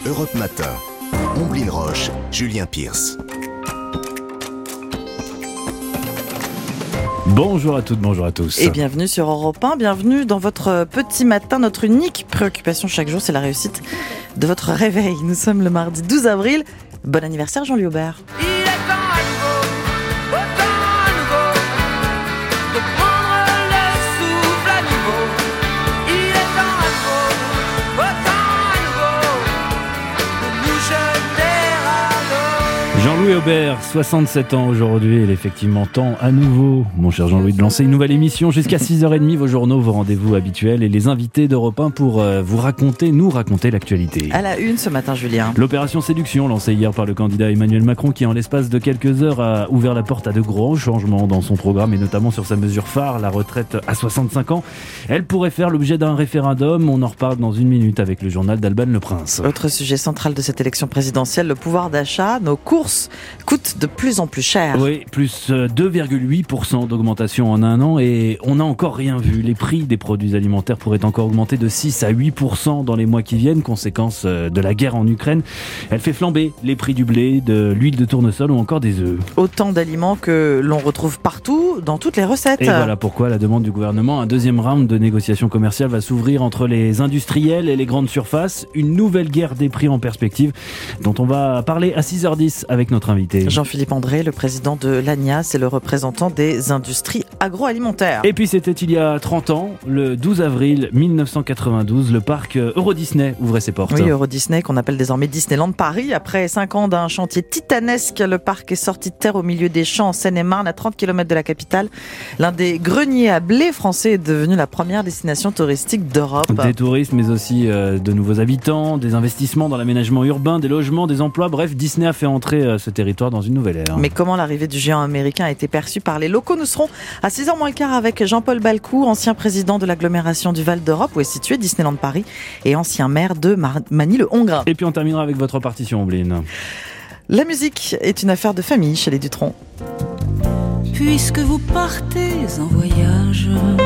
Europe Matin. Omblin Roche, Julien Pierce. Bonjour à toutes, bonjour à tous. Et bienvenue sur Europe 1, bienvenue dans votre petit matin. Notre unique préoccupation chaque jour, c'est la réussite de votre réveil. Nous sommes le mardi 12 avril. Bon anniversaire Jean-Louis Aubert. Jean-Louis Aubert, 67 ans aujourd'hui, il est effectivement temps à nouveau, mon cher Jean-Louis, de lancer une nouvelle émission jusqu'à 6h30, vos journaux, vos rendez-vous habituels et les invités d'Europe 1 pour nous raconter l'actualité. À la une ce matin, Julien. L'opération séduction lancée hier par le candidat Emmanuel Macron qui en l'espace de quelques heures a ouvert la porte à de grands changements dans son programme et notamment sur sa mesure phare, la retraite à 65 ans. Elle pourrait faire l'objet d'un référendum, on en reparle dans une minute avec le journal d'Alban Le Prince. Autre sujet central de cette élection présidentielle, le pouvoir d'achat. Nos courses coûtent de plus en plus cher. Oui, plus 2,8% d'augmentation en un an et on n'a encore rien vu. Les prix des produits alimentaires pourraient encore augmenter de 6 à 8% dans les mois qui viennent, conséquence de la guerre en Ukraine. Elle fait flamber les prix du blé, de l'huile de tournesol ou encore des œufs. Autant d'aliments que l'on retrouve partout, dans toutes les recettes. Et voilà pourquoi, à la demande du gouvernement, un deuxième round de négociations commerciales va s'ouvrir entre les industriels et les grandes surfaces. Une nouvelle guerre des prix en perspective dont on va parler à 6h10 avec notre invité. Jean-Philippe André, le président de l'ANIA, c'est le représentant des industries agroalimentaires. Et puis c'était il y a 30 ans, le 12 avril 1992, le parc Euro Disney ouvrait ses portes. Oui, Euro Disney, qu'on appelle désormais Disneyland Paris. Après 5 ans d'un chantier titanesque, le parc est sorti de terre au milieu des champs en Seine-et-Marne, à 30 km de la capitale. L'un des greniers à blé français est devenu la première destination touristique d'Europe. Des touristes, mais aussi de nouveaux habitants, des investissements dans l'aménagement urbain, des logements, des emplois. Bref, Disney a fait entrer ce territoire dans une nouvelle ère. Mais comment l'arrivée du géant américain a été perçue par les locaux? Nous serons à 6h moins le quart avec Jean-Paul Balcou, ancien président de l'agglomération du Val d'Europe, où est situé Disneyland Paris, et ancien maire de Magny-le-Hongrin. Et puis on terminera avec votre partition, Omblin. La musique est une affaire de famille chez les Dutronc. Puisque vous partez en voyage,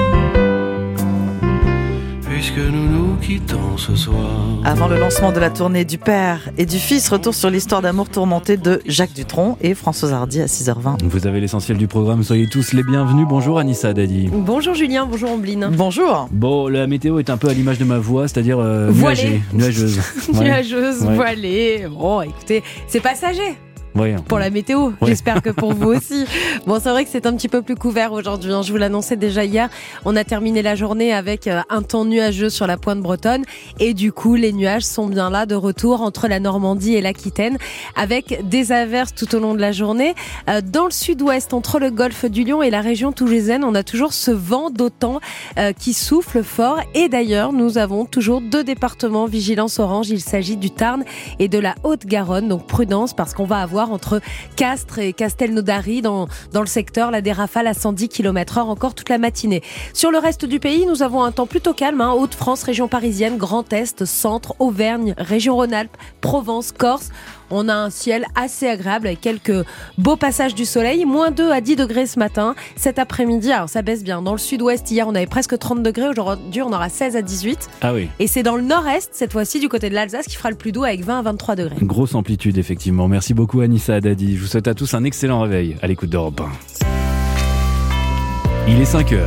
puisque nous quittons ce soir. Avant le lancement de la tournée du père et du fils, retour sur l'histoire d'amour tourmentée de Jacques Dutronc et Françoise Hardy à 6h20. Vous avez l'essentiel du programme, soyez tous les bienvenus. Bonjour Anissa Dadi. Bonjour Julien, bonjour Omblin. Bonjour. Bon, la météo est un peu à l'image de ma voix, c'est-à-dire nuageuse. Nuageuse, Ouais. voilée. Bon, écoutez, c'est passager. Ouais. Pour la météo, Ouais. j'espère que pour vous aussi. Bon, c'est vrai que c'est un petit peu plus couvert aujourd'hui, hein. Je vous l'annonçais déjà hier. On a terminé la journée avec un temps nuageux sur la pointe bretonne. Et du coup, les nuages sont bien là, de retour entre la Normandie et l'Aquitaine, avec des averses tout au long de la journée. Dans le sud-ouest, entre le golfe du Lion et la région toulousaine, on a toujours ce vent d'automne qui souffle fort. Et d'ailleurs, nous avons toujours 2 départements vigilance orange. Il s'agit du Tarn et de la Haute-Garonne. Donc prudence, parce qu'on va avoir entre Castres et Castelnaudary dans le secteur, là, des rafales à 110 km/h encore toute la matinée. Sur le reste du pays, nous avons un temps plutôt calme, hein. Hauts-de-France, région parisienne, Grand Est, Centre, Auvergne, région Rhône-Alpes, Provence, Corse. On a un ciel assez agréable avec quelques beaux passages du soleil. Moins 2 à 10 degrés ce matin. Cet après-midi, alors ça baisse bien. Dans le sud-ouest, hier, on avait presque 30 degrés. Aujourd'hui, on aura 16 à 18. Ah oui. Et c'est dans le nord-est, cette fois-ci, du côté de l'Alsace, qui fera le plus doux avec 20 à 23 degrés. Grosse amplitude, effectivement. Merci beaucoup, Anissa Dadi. Je vous souhaite à tous un excellent réveil à l'écoute d'Europe 1. Il est 5h.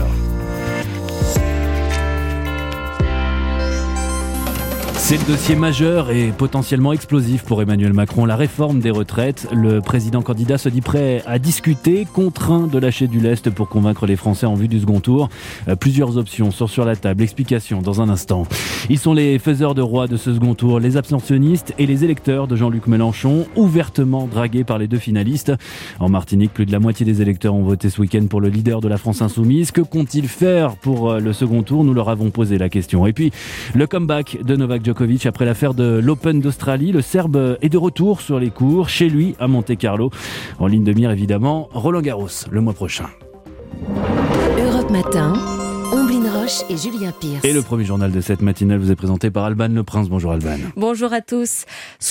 C'est le dossier majeur et potentiellement explosif pour Emmanuel Macron, la réforme des retraites. Le président candidat se dit prêt à discuter, contraint de lâcher du lest pour convaincre les Français en vue du second tour. Plusieurs options sont sur la table, explications dans un instant. Ils sont les faiseurs de roi de ce second tour, les abstentionnistes et les électeurs de Jean-Luc Mélenchon, ouvertement dragués par les 2 finalistes. En Martinique, plus de la moitié des électeurs ont voté ce week-end pour le leader de la France Insoumise. Que compte-t-il faire pour le second tour? Nous leur avons posé la question. Et puis, le comeback de Novak Djokovic après l'affaire de l'Open d'Australie. Le Serbe est de retour sur les cours, chez lui, à Monte-Carlo. En ligne de mire, évidemment, Roland Garros, le mois prochain. Europe Matin, Omblin Roche. Roche et Julien Pierce. Et le premier journal de cette matinale vous est présenté par Alban Le Prince. Bonjour Alban. Bonjour à tous.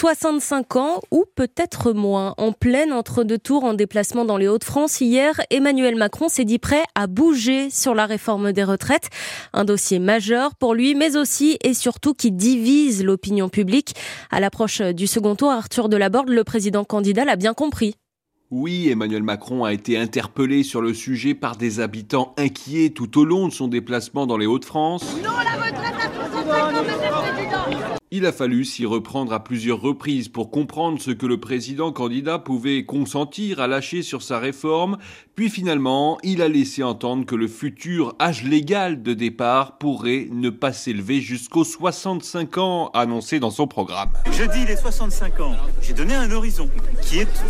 65 ans ou peut-être moins. En plein entre-deux tours en déplacement dans les Hauts-de-France, hier, Emmanuel Macron s'est dit prêt à bouger sur la réforme des retraites. Un dossier majeur pour lui, mais aussi et surtout qui divise l'opinion publique. À l'approche du second tour, Arthur Delaborde, le président candidat, l'a bien compris. Oui, Emmanuel Macron a été interpellé sur le sujet par des habitants inquiets tout au long de son déplacement dans les Hauts-de-France. Non, la retraite à 65 ans, monsieur le Président. Il a fallu s'y reprendre à plusieurs reprises pour comprendre ce que le président candidat pouvait consentir à lâcher sur sa réforme. Puis finalement, il a laissé entendre que le futur âge légal de départ pourrait ne pas s'élever jusqu'aux 65 ans, annoncé dans son programme. Je dis les 65 ans. J'ai donné un horizon qui est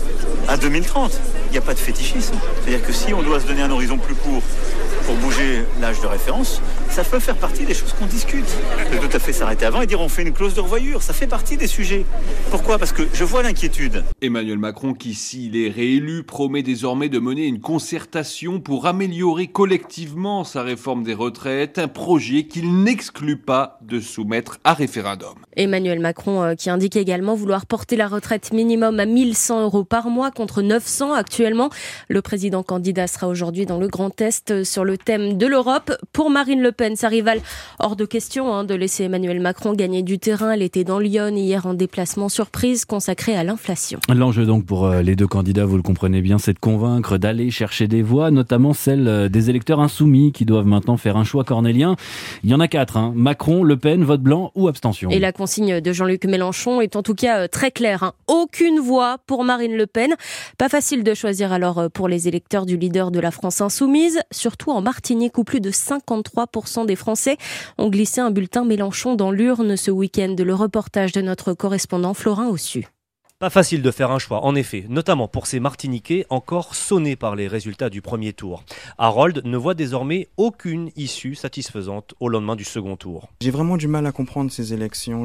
à 2030. Il n'y a pas de fétichisme. C'est-à-dire que si on doit se donner un horizon plus court pour bouger l'âge de référence, ça peut faire partie des choses qu'on discute. On peut tout à fait s'arrêter avant et dire on fait une clause de revoyure. Ça fait partie des sujets. Pourquoi ? Parce que je vois l'inquiétude. Emmanuel Macron, qui s'il est réélu, promet désormais de mener une concertation pour améliorer collectivement sa réforme des retraites, un projet qu'il n'exclut pas de soumettre à référendum. Emmanuel Macron qui indique également vouloir porter la retraite minimum à 1 100 € par mois contre 900 actuellement. Le président candidat sera aujourd'hui dans le Grand Est sur le thème de l'Europe. Pour Marine Le Pen, sa rivale, hors de question de laisser Emmanuel Macron gagner du terrain. Elle était dans Lyon hier en déplacement surprise consacré à l'inflation. L'enjeu donc pour les deux candidats, vous le comprenez bien, c'est de convaincre, d'aller chercher des voix, notamment celles des électeurs insoumis qui doivent maintenant faire un choix cornélien. Il y en a 4, Macron, Le Pen, vote blanc ou abstention. Et la consigne de Jean-Luc Mélenchon est en tout cas très claire. Aucune voix pour Marine Le Pen. Pas facile de choisir alors pour les électeurs du leader de la France insoumise, surtout en Martinique où plus de 53% des Français ont glissé un bulletin Mélenchon dans l'urne ce week-end. Le reportage de notre correspondant Florin Ossu. Pas facile de faire un choix, en effet, notamment pour ces Martiniquais encore sonnés par les résultats du premier tour. Harold ne voit désormais aucune issue satisfaisante au lendemain du second tour. J'ai vraiment du mal à comprendre ces élections.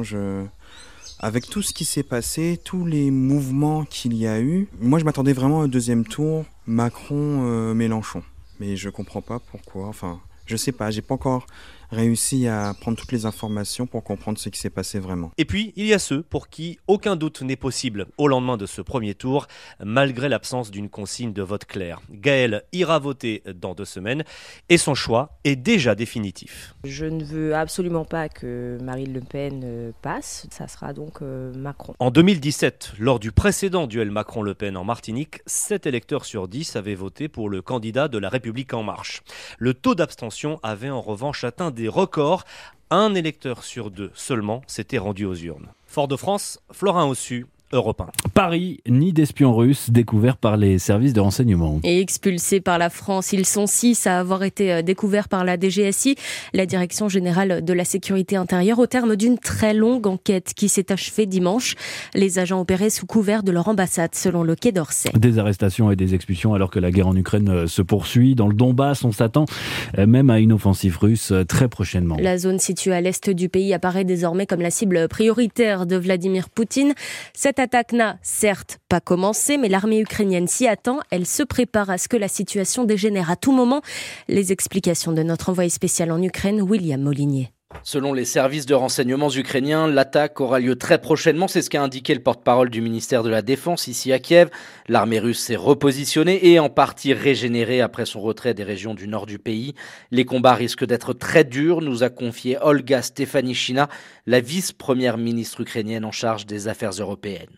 Avec tout ce qui s'est passé, tous les mouvements qu'il y a eu, moi je m'attendais vraiment au deuxième tour, Macron-Mélenchon. Mais je comprends pas pourquoi, enfin je sais pas, j'ai pas encore réussi à prendre toutes les informations pour comprendre ce qui s'est passé vraiment. Et puis, il y a ceux pour qui aucun doute n'est possible au lendemain de ce premier tour, malgré l'absence d'une consigne de vote claire. Gaël ira voter dans 2 semaines et son choix est déjà définitif. Je ne veux absolument pas que Marine Le Pen passe, ça sera donc Macron. En 2017, lors du précédent duel Macron-Le Pen en Martinique, 7 électeurs sur 10 avaient voté pour le candidat de La République En Marche. Le taux d'abstention avait en revanche atteint des records. 1 électeur sur 2 seulement s'était rendu aux urnes. Fort-de-France, Florin Ossu, Europe 1. Paris, nid d'espions russes découverts par les services de renseignement. Et expulsés par la France, ils sont 6 à avoir été découverts par la DGSI, la Direction Générale de la Sécurité Intérieure, au terme d'une très longue enquête qui s'est achevée dimanche. Les agents opéraient sous couvert de leur ambassade, selon le Quai d'Orsay. Des arrestations et des expulsions alors que la guerre en Ukraine se poursuit. Dans le Donbass, on s'attend même à une offensive russe très prochainement. La zone située à l'est du pays apparaît désormais comme la cible prioritaire de Vladimir Poutine. Cette attaque n'a certes pas commencé, mais l'armée ukrainienne s'y attend. Elle se prépare à ce que la situation dégénère à tout moment. Les explications de notre envoyé spécial en Ukraine, William Molinier. Selon les services de renseignements ukrainiens, l'attaque aura lieu très prochainement. C'est ce qu'a indiqué le porte-parole du ministère de la Défense ici à Kiev. L'armée russe s'est repositionnée et en partie régénérée après son retrait des régions du nord du pays. Les combats risquent d'être très durs, nous a confié Olga Stefanishyna, la vice-première ministre ukrainienne en charge des affaires européennes.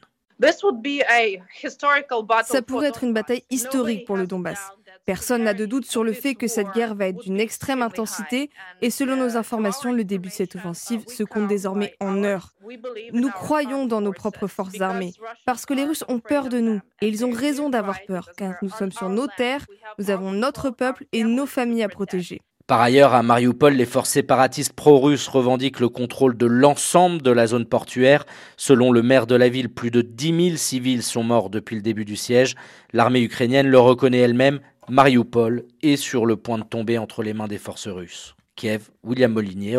Ça pourrait être une bataille historique pour le Donbass. Personne n'a de doute sur le fait que cette guerre va être d'une extrême intensité et selon nos informations, le début de cette offensive se compte désormais en heures. Nous croyons dans nos propres forces armées parce que les Russes ont peur de nous et ils ont raison d'avoir peur car nous sommes sur nos terres, nous avons notre peuple et nos familles à protéger. Par ailleurs, à Mariupol, les forces séparatistes pro-russes revendiquent le contrôle de l'ensemble de la zone portuaire. Selon le maire de la ville, plus de 10 000 civils sont morts depuis le début du siège. L'armée ukrainienne le reconnaît elle-même. Mariupol est sur le point de tomber entre les mains des forces russes. Kiev, William Molinier, Europe 1.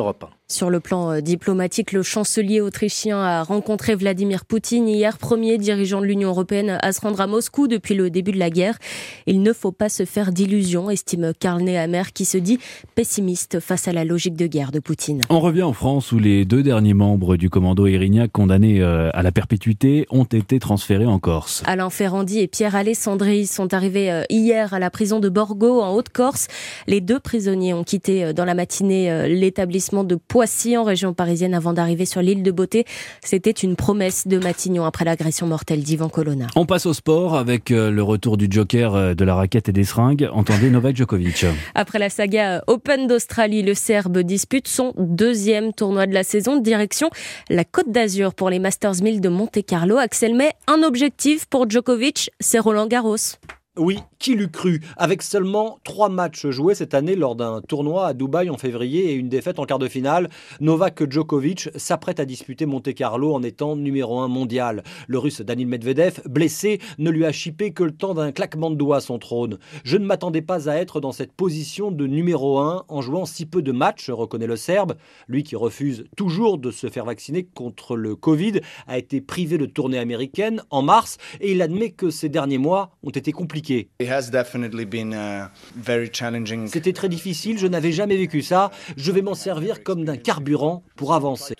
Sur le plan diplomatique, le chancelier autrichien a rencontré Vladimir Poutine hier, premier dirigeant de l'Union européenne à se rendre à Moscou depuis le début de la guerre. Il ne faut pas se faire d'illusions, estime Karl Nehammer, qui se dit pessimiste face à la logique de guerre de Poutine. On revient en France où les 2 derniers membres du commando Érignac condamnés à la perpétuité ont été transférés en Corse. Alain Ferrandi et Pierre Alessandri sont arrivés hier à la prison de Borgo en Haute-Corse. Les 2 prisonniers ont quitté dans la matinée l'établissement de Poissy en région parisienne avant d'arriver sur l'île de Beauté. C'était une promesse de Matignon après l'agression mortelle d'Ivan Colonna. On passe au sport avec le retour du joker de la raquette et des seringues. Entendez Novak Djokovic. Après la saga Open d'Australie, le Serbe dispute son 2e tournoi de la saison. Direction la Côte d'Azur pour les Masters 1000 de Monte-Carlo. Axel May, un objectif pour Djokovic, c'est Roland-Garros. Oui, qui l'eût cru? Avec seulement 3 matchs joués cette année lors d'un tournoi à Dubaï en février et une défaite en quart de finale, Novak Djokovic s'apprête à disputer Monte-Carlo en étant numéro 1 mondial. Le Russe Daniil Medvedev, blessé, ne lui a chippé que le temps d'un claquement de doigts son trône. Je ne m'attendais pas à être dans cette position de numéro 1 en jouant si peu de matchs, reconnaît le Serbe. Lui qui refuse toujours de se faire vacciner contre le Covid a été privé de tournée américaine en mars et il admet que ces derniers mois ont été compliqués. C'était très difficile, je n'avais jamais vécu ça. Je vais m'en servir comme d'un carburant pour avancer.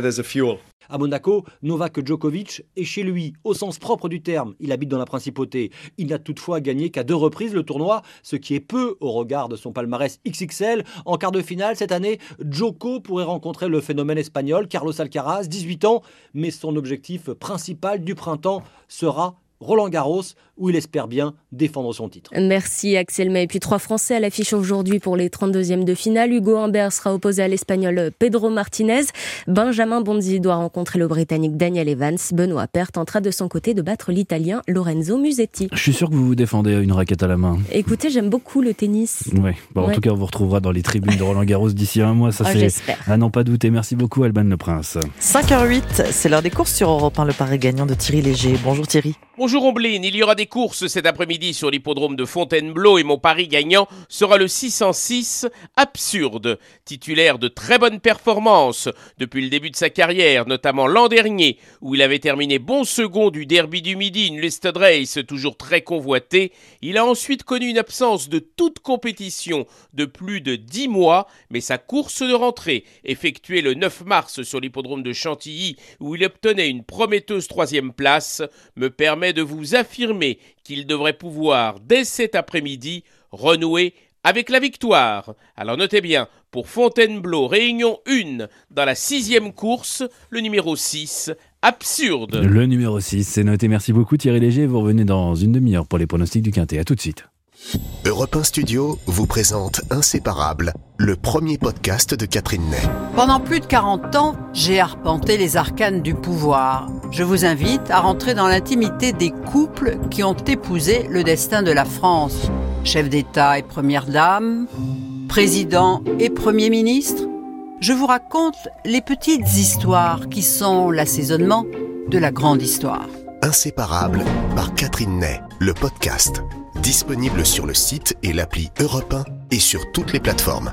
À Monaco, Novak Djokovic est chez lui, au sens propre du terme. Il habite dans la principauté. Il n'a toutefois gagné qu'à 2 reprises le tournoi, ce qui est peu au regard de son palmarès XXL. En quart de finale, cette année, Djoko pourrait rencontrer le phénomène espagnol, Carlos Alcaraz, 18 ans. Mais son objectif principal du printemps sera Roland-Garros, où il espère bien défendre son titre. Merci Axel May. Et puis 3 Français à l'affiche aujourd'hui pour les 32e de finale. Hugo Humbert sera opposé à l'Espagnol Pedro Martinez. Benjamin Bonzi doit rencontrer le Britannique Daniel Evans. Benoît Paire tentera de son côté de battre l'Italien Lorenzo Musetti. Je suis sûr que vous vous défendez une raquette à la main. Écoutez, j'aime beaucoup le tennis. Oui, en tout cas, on vous retrouvera dans les tribunes de Roland-Garros d'ici 1 mois. Ça, c'est... J'espère. Ah non, pas douter. Merci beaucoup, Alban Le Prince. 5h08, c'est l'heure des courses sur Europe 1, le pari gagnant de Thierry Léger. Bonjour Thierry. Bonjour Omblin, il y aura des courses cet après-midi sur l'hippodrome de Fontainebleau et mon pari gagnant sera le 606 Absurde. Titulaire de très bonnes performances depuis le début de sa carrière, notamment l'an dernier où il avait terminé bon second du Derby du Midi, une listed race toujours très convoitée. Il a ensuite connu une absence de toute compétition de plus de 10 mois, mais sa course de rentrée, effectuée le 9 mars sur l'hippodrome de Chantilly où il obtenait une prometteuse 3e place, me permet de vous affirmer qu'il devrait pouvoir, dès cet après-midi, renouer avec la victoire. Alors notez bien, pour Fontainebleau, réunion 1, dans la 6e course, le numéro 6, Absurde. Le numéro 6, c'est noté. Merci beaucoup Thierry Léger. Vous revenez dans une demi-heure pour les pronostics du Quintet. À tout de suite. Europe 1 Studio vous présente Inséparables, le premier podcast de Catherine Ney. Pendant plus de 40 ans, j'ai arpenté les arcanes du pouvoir. Je vous invite à rentrer dans l'intimité des couples qui ont épousé le destin de la France. Chef d'État et première dame, président et premier ministre. Je vous raconte les petites histoires qui sont l'assaisonnement de la grande histoire. Inséparables par Catherine Ney, le podcast. Disponible sur le site et l'appli Europe 1 et sur toutes les plateformes.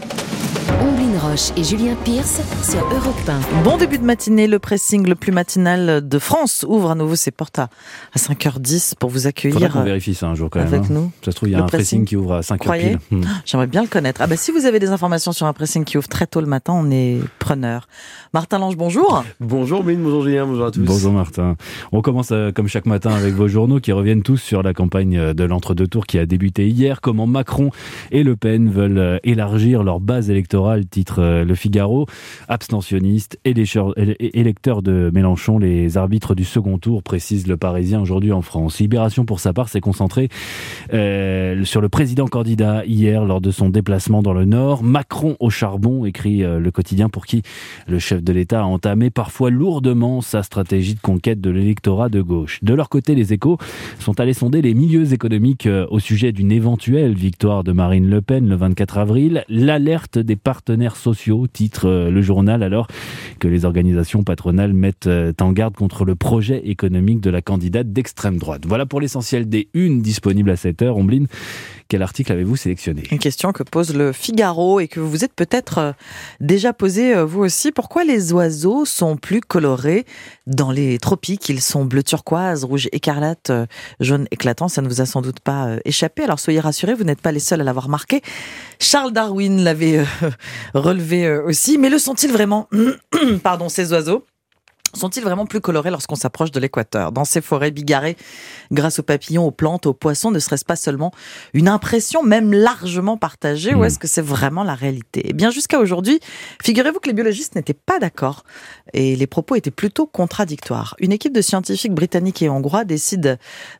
Omblin Roche et Julien Pierce sur Europe 1. Bon début de matinée, le pressing le plus matinal de France ouvre à nouveau ses portes à 5h10 pour vous accueillir. Faudrait qu'on vérifie ça un jour quand même. Avec nous. Ça se trouve, il y a un pressing qui ouvre à 5h pile. J'aimerais bien le connaître. Ah bah, si vous avez des informations sur un pressing qui ouvre très tôt le matin, on est preneur. Martin Lange, bonjour. Bonjour Mine, bonjour Julien, bonjour à tous. Bonjour Martin. On commence comme chaque matin avec vos journaux qui reviennent tous sur la campagne de l'entre-deux tours qui a débuté hier. Comment Macron et Le Pen veulent élargir leur base électorale, titre Le Figaro. Abstentionnistes et électeurs de Mélenchon, les arbitres du second tour, précise Le Parisien aujourd'hui en France. Libération pour sa part s'est concentrée sur le président candidat hier lors de son déplacement dans le Nord. Macron au charbon, écrit le quotidien pour qui le chef de l'État a entamé parfois lourdement sa stratégie de conquête de l'électorat de gauche. De leur côté, les Échos sont allés sonder les milieux économiques au sujet d'une éventuelle victoire de Marine Le Pen le 24 avril. L'alerte des partenaires sociaux sociaux, titre le journal, alors que les organisations patronales mettent en garde contre le projet économique de la candidate d'extrême droite. Voilà pour l'essentiel des unes disponibles à 7h. Ombline, quel article avez-vous sélectionné ? Une question que pose le Figaro et que vous vous êtes peut-être déjà posée vous aussi. Pourquoi les oiseaux sont plus colorés dans les tropiques ? Ils sont bleu turquoise, rouge écarlate, jaune éclatant. Ça ne vous a sans doute pas échappé. Alors soyez rassurés, vous n'êtes pas les seuls à l'avoir marqué. Charles Darwin l'avait relevé aussi. Mais le sont-ils vraiment, ces oiseaux ? Sont-ils vraiment plus colorés lorsqu'on s'approche de l'équateur ? Dans ces forêts bigarrées, grâce aux papillons, aux plantes, aux poissons, ne serait-ce pas seulement une impression, même largement partagée, ou est-ce que c'est vraiment la réalité ? Eh bien, jusqu'à aujourd'hui, figurez-vous que les biologistes n'étaient pas d'accord et les propos étaient plutôt contradictoires. Une équipe de scientifiques britanniques et hongrois décide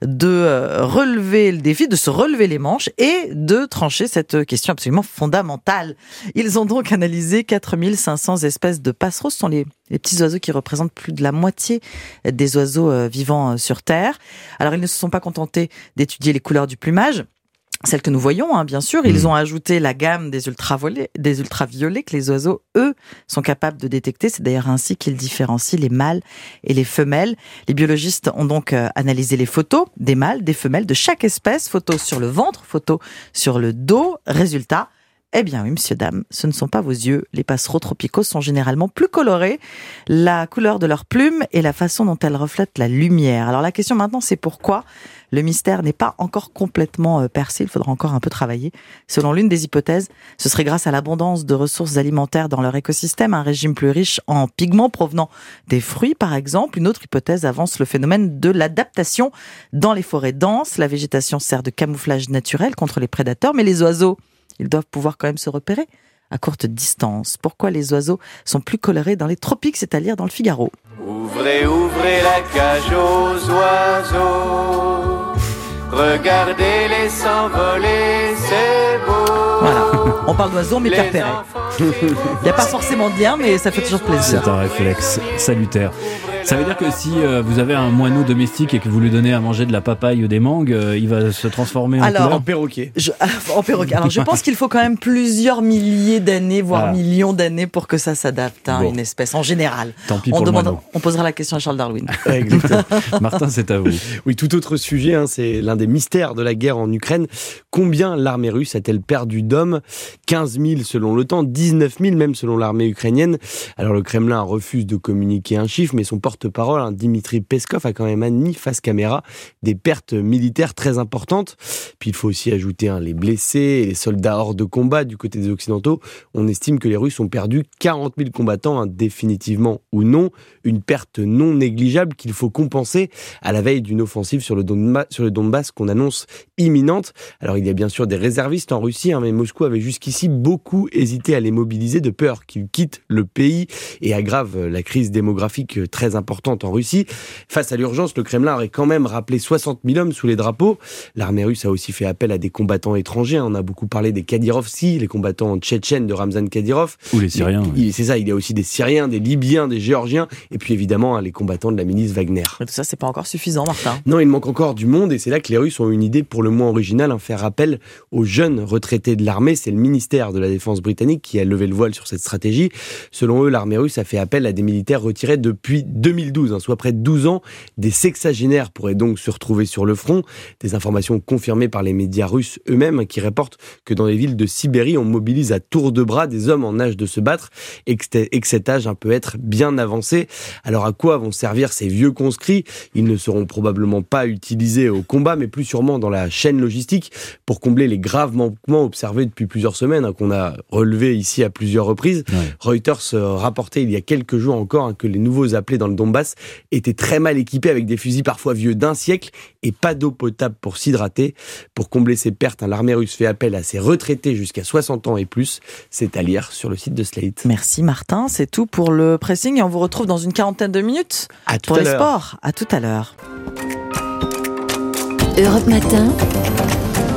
de relever le défi, de se relever les manches et de trancher cette question absolument fondamentale. Ils ont donc analysé 4500 espèces de passereaux. Ce sont les petits oiseaux qui représentent plus de la moitié des oiseaux vivant sur Terre. Alors, ils ne se sont pas contentés d'étudier les couleurs du plumage, celles que nous voyons, bien sûr. Ils ont ajouté la gamme des ultraviolets que les oiseaux, eux, sont capables de détecter. C'est d'ailleurs ainsi qu'ils différencient les mâles et les femelles. Les biologistes ont donc analysé les photos des mâles, des femelles de chaque espèce. Photos sur le ventre, photos sur le dos. Résultat, eh bien oui, monsieur, dame, ce ne sont pas vos yeux. Les passereaux tropicaux sont généralement plus colorés. La couleur de leurs plumes et la façon dont elles reflètent la lumière. Alors la question maintenant, c'est pourquoi le mystère n'est pas encore complètement percé. Il faudra encore un peu travailler. Selon l'une des hypothèses, ce serait grâce à l'abondance de ressources alimentaires dans leur écosystème, un régime plus riche en pigments provenant des fruits, par exemple. Une autre hypothèse avance le phénomène de l'adaptation dans les forêts denses. La végétation sert de camouflage naturel contre les prédateurs, mais les oiseaux, ils doivent pouvoir quand même se repérer à courte distance. Pourquoi les oiseaux sont plus colorés dans les tropiques, c'est-à-dire dans le Figaro ? Ouvrez, ouvrez la cage aux oiseaux. Regardez-les s'envoler, c'est beau. Voilà, on parle d'oiseaux, mais Pierre Perret. Il n'y a pas forcément de lien, mais ça fait toujours plaisir. C'est un réflexe salutaire. Ça veut dire que si vous avez un moineau domestique et que vous lui donnez à manger de la papaye ou des mangues, il va se transformer en perroquet. En perroquet. Alors je pense qu'il faut quand même plusieurs milliers d'années, voire millions d'années pour que ça s'adapte à une espèce en général. Tant pis pour le moineau. On posera la question à Charles Darwin. Exactement. Martin, c'est à vous. Oui, tout autre sujet, c'est l'un des mystères de la guerre en Ukraine. Combien l'armée russe a-t-elle perdu d'hommes ? 15 000 selon l'OTAN, 19 000 même selon l'armée ukrainienne. Alors le Kremlin refuse de communiquer un chiffre, mais son porte-parole, Dimitri Peskov, a quand même admis face caméra des pertes militaires très importantes. Puis il faut aussi ajouter les blessés et les soldats hors de combat du côté des Occidentaux. On estime que les Russes ont perdu 40 000 combattants, définitivement ou non. Une perte non négligeable qu'il faut compenser à la veille d'une offensive sur le Donbass qu'on annonce imminente. Alors il y a bien sûr des réservistes en Russie, mais Moscou avait jusqu'ici beaucoup hésité à les mobiliser de peur qu'ils quittent le pays et aggravent la crise démographique très importante en Russie. Face à l'urgence, le Kremlin aurait quand même rappelé 60 000 hommes sous les drapeaux. L'armée russe a aussi fait appel à des combattants étrangers. On a beaucoup parlé des Kadyrovtsi, les combattants tchétchènes de Ramzan Kadyrov. Ou les Syriens. C'est ça, il y a aussi des Syriens, des Libyens, des Géorgiens, et puis évidemment les combattants de la milice Wagner. Mais tout ça, c'est pas encore suffisant, Martin. Non, il manque encore du monde, et c'est là que les Russes ont une idée pour le moins originale, faire appel aux jeunes retraités de l'armée. C'est le ministère de la Défense britannique qui a levé le voile sur cette stratégie. Selon eux, l'armée russe a fait appel à des militaires retirés depuis 2012, soit près de 12 ans. Des sexagénaires pourraient donc se retrouver sur le front. Des informations confirmées par les médias russes eux-mêmes qui rapportent que dans les villes de Sibérie, on mobilise à tour de bras des hommes en âge de se battre et que cet âge peut être bien avancé. Alors à quoi vont servir ces vieux conscrits ? Ils ne seront probablement pas utilisés au combat, mais plus sûrement dans la chaîne logistique pour combler les graves manquements observés depuis plusieurs semaines, qu'on a relevés ici à plusieurs reprises. Ouais. Reuters rapportait il y a quelques jours encore que les nouveaux appelés dans le Donbass étaient très mal équipés avec des fusils parfois vieux d'un siècle et pas d'eau potable pour s'hydrater. Pour combler ces pertes, l'armée russe fait appel à ses retraités jusqu'à 60 ans et plus. C'est à lire sur le site de Slate. Merci Martin, c'est tout pour le pressing et on vous retrouve dans une quarantaine de minutes pour les sports. À tout à l'heure. Europe Matin,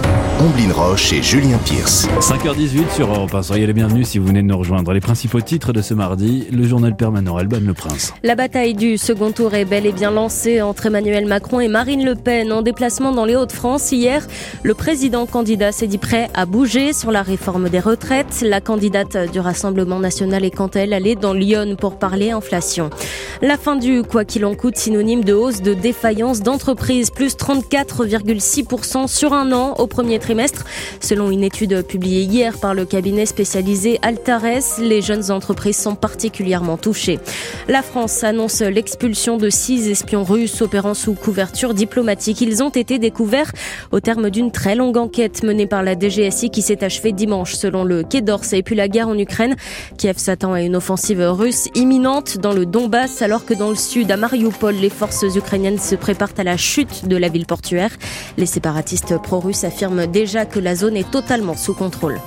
Omblin Roche et Julien Pierce. 5h18 sur Europe 1. Soyez les bienvenus si vous venez de nous rejoindre. Les principaux titres de ce mardi, le journal permanent Alban Le Prince. La bataille du second tour est bel et bien lancée entre Emmanuel Macron et Marine Le Pen. En déplacement dans les Hauts-de-France hier, le président candidat s'est dit prêt à bouger sur la réforme des retraites. La candidate du Rassemblement national est quant à elle allée dans Lyon pour parler inflation. La fin du quoi qu'il en coûte, synonyme de hausse de défaillance d'entreprises, plus 34,6% sur un an au premier trimestre. Selon une étude publiée hier par le cabinet spécialisé Altares, les jeunes entreprises sont particulièrement touchées. La France annonce l'expulsion de 6 espions russes opérant sous couverture diplomatique. Ils ont été découverts au terme d'une très longue enquête menée par la DGSI qui s'est achevée dimanche selon le Quai d'Orsay. Et puis la guerre en Ukraine. Kiev s'attend à une offensive russe imminente dans le Donbass alors que dans le sud, à Mariupol, les forces ukrainiennes se préparent à la chute de la ville portuaire. Les séparatistes pro-russes affirment déjà que la zone est totalement sous contrôle.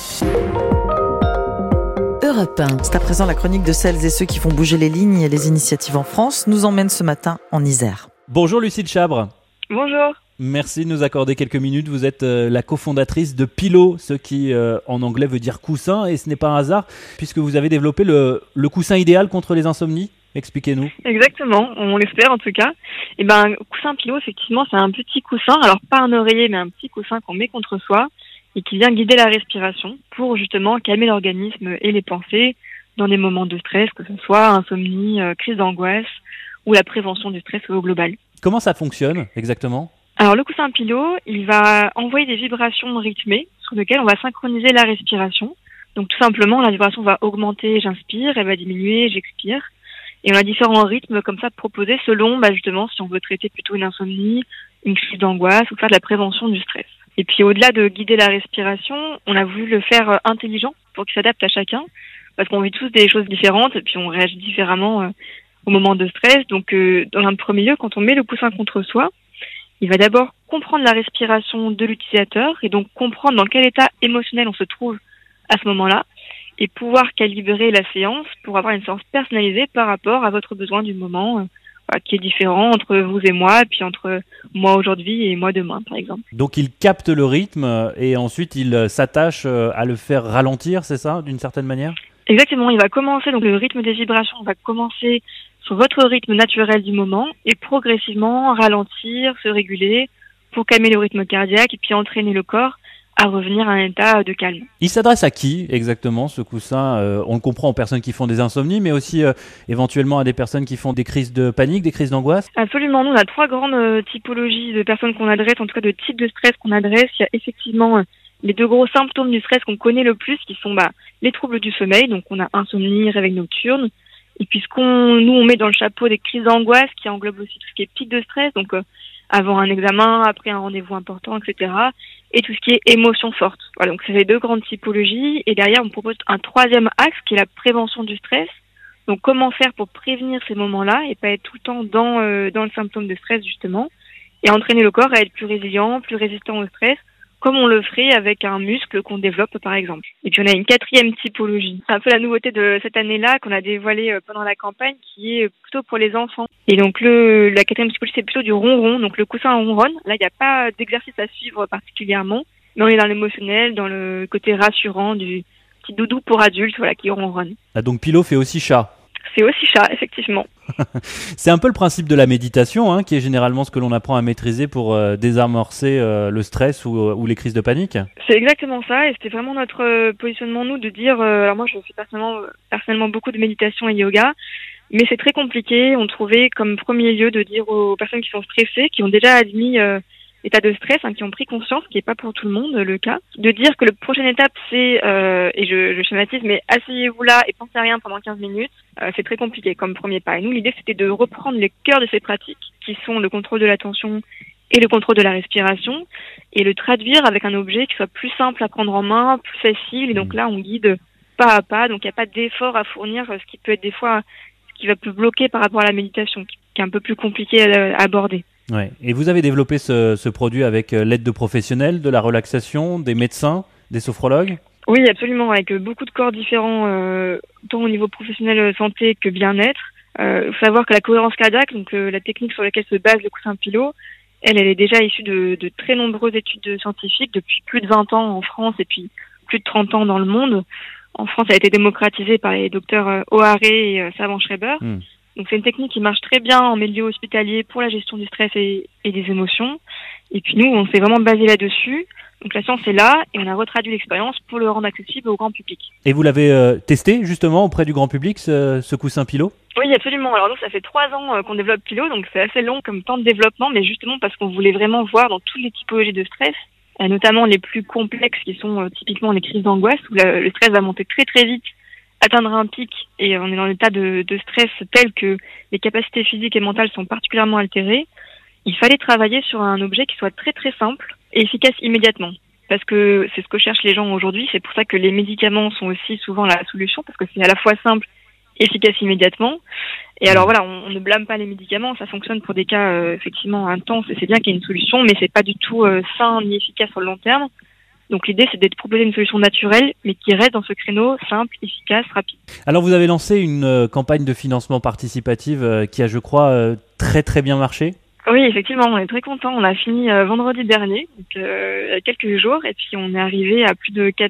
Europe 1. C'est à présent la chronique de celles et ceux qui font bouger les lignes et les initiatives en France nous emmène ce matin en Isère. Bonjour Lucille Chabre. Bonjour. Merci de nous accorder quelques minutes. Vous êtes la cofondatrice de Pillow, ce qui en anglais veut dire coussin, et ce n'est pas un hasard puisque vous avez développé le coussin idéal contre les insomnies. Expliquez-nous. Exactement, on l'espère en tout cas. Et coussin Pillow, effectivement, c'est un petit coussin, alors pas un oreiller, mais un petit coussin qu'on met contre soi et qui vient guider la respiration pour justement calmer l'organisme et les pensées dans des moments de stress, que ce soit insomnie, crise d'angoisse ou la prévention du stress au global. Comment ça fonctionne exactement ? Alors le coussin Pillow, il va envoyer des vibrations rythmées sur lesquelles on va synchroniser la respiration. Donc tout simplement, la vibration va augmenter, j'inspire, elle va diminuer, j'expire. Et on a différents rythmes comme ça proposés selon justement si on veut traiter plutôt une insomnie, une crise d'angoisse ou faire de la prévention du stress. Et puis au-delà de guider la respiration, on a voulu le faire intelligent pour qu'il s'adapte à chacun parce qu'on vit tous des choses différentes et puis on réagit différemment au moment de stress. Donc dans un premier lieu, quand on met le coussin contre soi, il va d'abord comprendre la respiration de l'utilisateur et donc comprendre dans quel état émotionnel on se trouve à ce moment-là et pouvoir calibrer la séance pour avoir une séance personnalisée par rapport à votre besoin du moment qui est différent entre vous et moi, et puis entre moi aujourd'hui et moi demain, par exemple. Donc il capte le rythme et ensuite il s'attache à le faire ralentir, c'est ça, d'une certaine manière ? Exactement, il va commencer, donc le rythme des vibrations va commencer sur votre rythme naturel du moment et progressivement ralentir, se réguler pour calmer le rythme cardiaque et puis entraîner le corps à revenir à un état de calme. Il s'adresse à qui exactement ce coussin ? On le comprend aux personnes qui font des insomnies, mais aussi éventuellement à des personnes qui font des crises de panique, des crises d'angoisse ? Absolument, nous on a 3 grandes typologies de personnes qu'on adresse, en tout cas de types de stress qu'on adresse. Il y a effectivement les 2 gros symptômes du stress qu'on connaît le plus, qui sont les troubles du sommeil, donc on a insomnie, réveil nocturne, et puis on met dans le chapeau des crises d'angoisse qui englobent aussi tout ce qui est pic de stress, donc avant un examen, après un rendez-vous important, etc. Et tout ce qui est émotion forte. Voilà, donc c'est les 2 grandes typologies. Et derrière, on propose un 3e axe qui est la prévention du stress. Donc comment faire pour prévenir ces moments-là et pas être tout le temps dans le symptôme de stress justement. Et entraîner le corps à être plus résilient, plus résistant au stress, comme on le ferait avec un muscle qu'on développe par exemple. Et puis on a une 4e typologie. C'est un peu la nouveauté de cette année-là qu'on a dévoilée pendant la campagne qui est plutôt pour les enfants. Et donc la 4e typologie c'est plutôt du ronron, donc le coussin ronronne. Là il n'y a pas d'exercice à suivre particulièrement, mais on est dans l'émotionnel, dans le côté rassurant du petit doudou pour adultes qui ronronne. Ah, donc Pillow fait aussi chat. C'est aussi chat, effectivement. C'est un peu le principe de la méditation, qui est généralement ce que l'on apprend à maîtriser pour désamorcer le stress ou les crises de panique. C'est exactement ça, et c'était vraiment notre positionnement, nous, de dire... alors moi, je fais personnellement beaucoup de méditation et yoga, mais c'est très compliqué. On trouvait comme premier lieu de dire aux personnes qui sont stressées, qui ont déjà admis l'état de stress, qui ont pris conscience, qui n'est pas pour tout le monde le cas, de dire que la prochaine étape c'est, et je schématise, mais asseyez-vous là et pensez à rien pendant 15 minutes, c'est très compliqué comme premier pas. Et nous, l'idée c'était de reprendre les cœurs de ces pratiques, qui sont le contrôle de l'attention et le contrôle de la respiration, et le traduire avec un objet qui soit plus simple à prendre en main, plus facile, et donc là on guide pas à pas, donc il n'y a pas d'effort à fournir, ce qui peut être des fois, ce qui va plus bloquer par rapport à la méditation, qui est un peu plus compliqué à aborder. Ouais. Et vous avez développé ce produit avec l'aide de professionnels, de la relaxation, des médecins, des sophrologues ? Oui, absolument, avec beaucoup de corps différents, tant au niveau professionnel santé que bien-être. Il faut savoir que la cohérence cardiaque, donc la technique sur laquelle se base le coussin Pillow, Elle est déjà issue de très nombreuses études scientifiques depuis plus de 20 ans en France et puis plus de 30 ans dans le monde. En France, elle a été démocratisée par les docteurs O'Haré et Savant-Schreiber. Donc c'est une technique qui marche très bien en milieu hospitalier pour la gestion du stress et des émotions. Et puis nous, on s'est vraiment basé là-dessus. Donc la science est là et on a retraduit l'expérience pour le rendre accessible au grand public. Et vous l'avez testé justement auprès du grand public, ce coussin Pilot ? Oui, absolument. Alors nous, ça fait 3 ans qu'on développe Pilot, donc c'est assez long comme temps de développement, mais justement parce qu'on voulait vraiment voir dans toutes les typologies de stress, notamment les plus complexes qui sont typiquement les crises d'angoisse, où le stress va monter très très vite, atteindre un pic, et on est dans un état de stress tel que les capacités physiques et mentales sont particulièrement altérées. Il fallait travailler sur un objet qui soit très très simple et efficace immédiatement. Parce que c'est ce que cherchent les gens aujourd'hui, c'est pour ça que les médicaments sont aussi souvent la solution, parce que c'est à la fois simple, efficace immédiatement. Et alors voilà, on ne blâme pas les médicaments, ça fonctionne pour des cas effectivement intenses, et c'est bien qu'il y ait une solution, mais c'est pas du tout sain ni efficace sur le long terme. Donc l'idée, c'est de proposer une solution naturelle, mais qui reste dans ce créneau simple, efficace, rapide. Alors vous avez lancé une campagne de financement participatif qui a, je crois, très très bien marché. Oui, effectivement, on est très contents. On a fini vendredi dernier, donc il y a quelques jours, et puis on est arrivé à plus de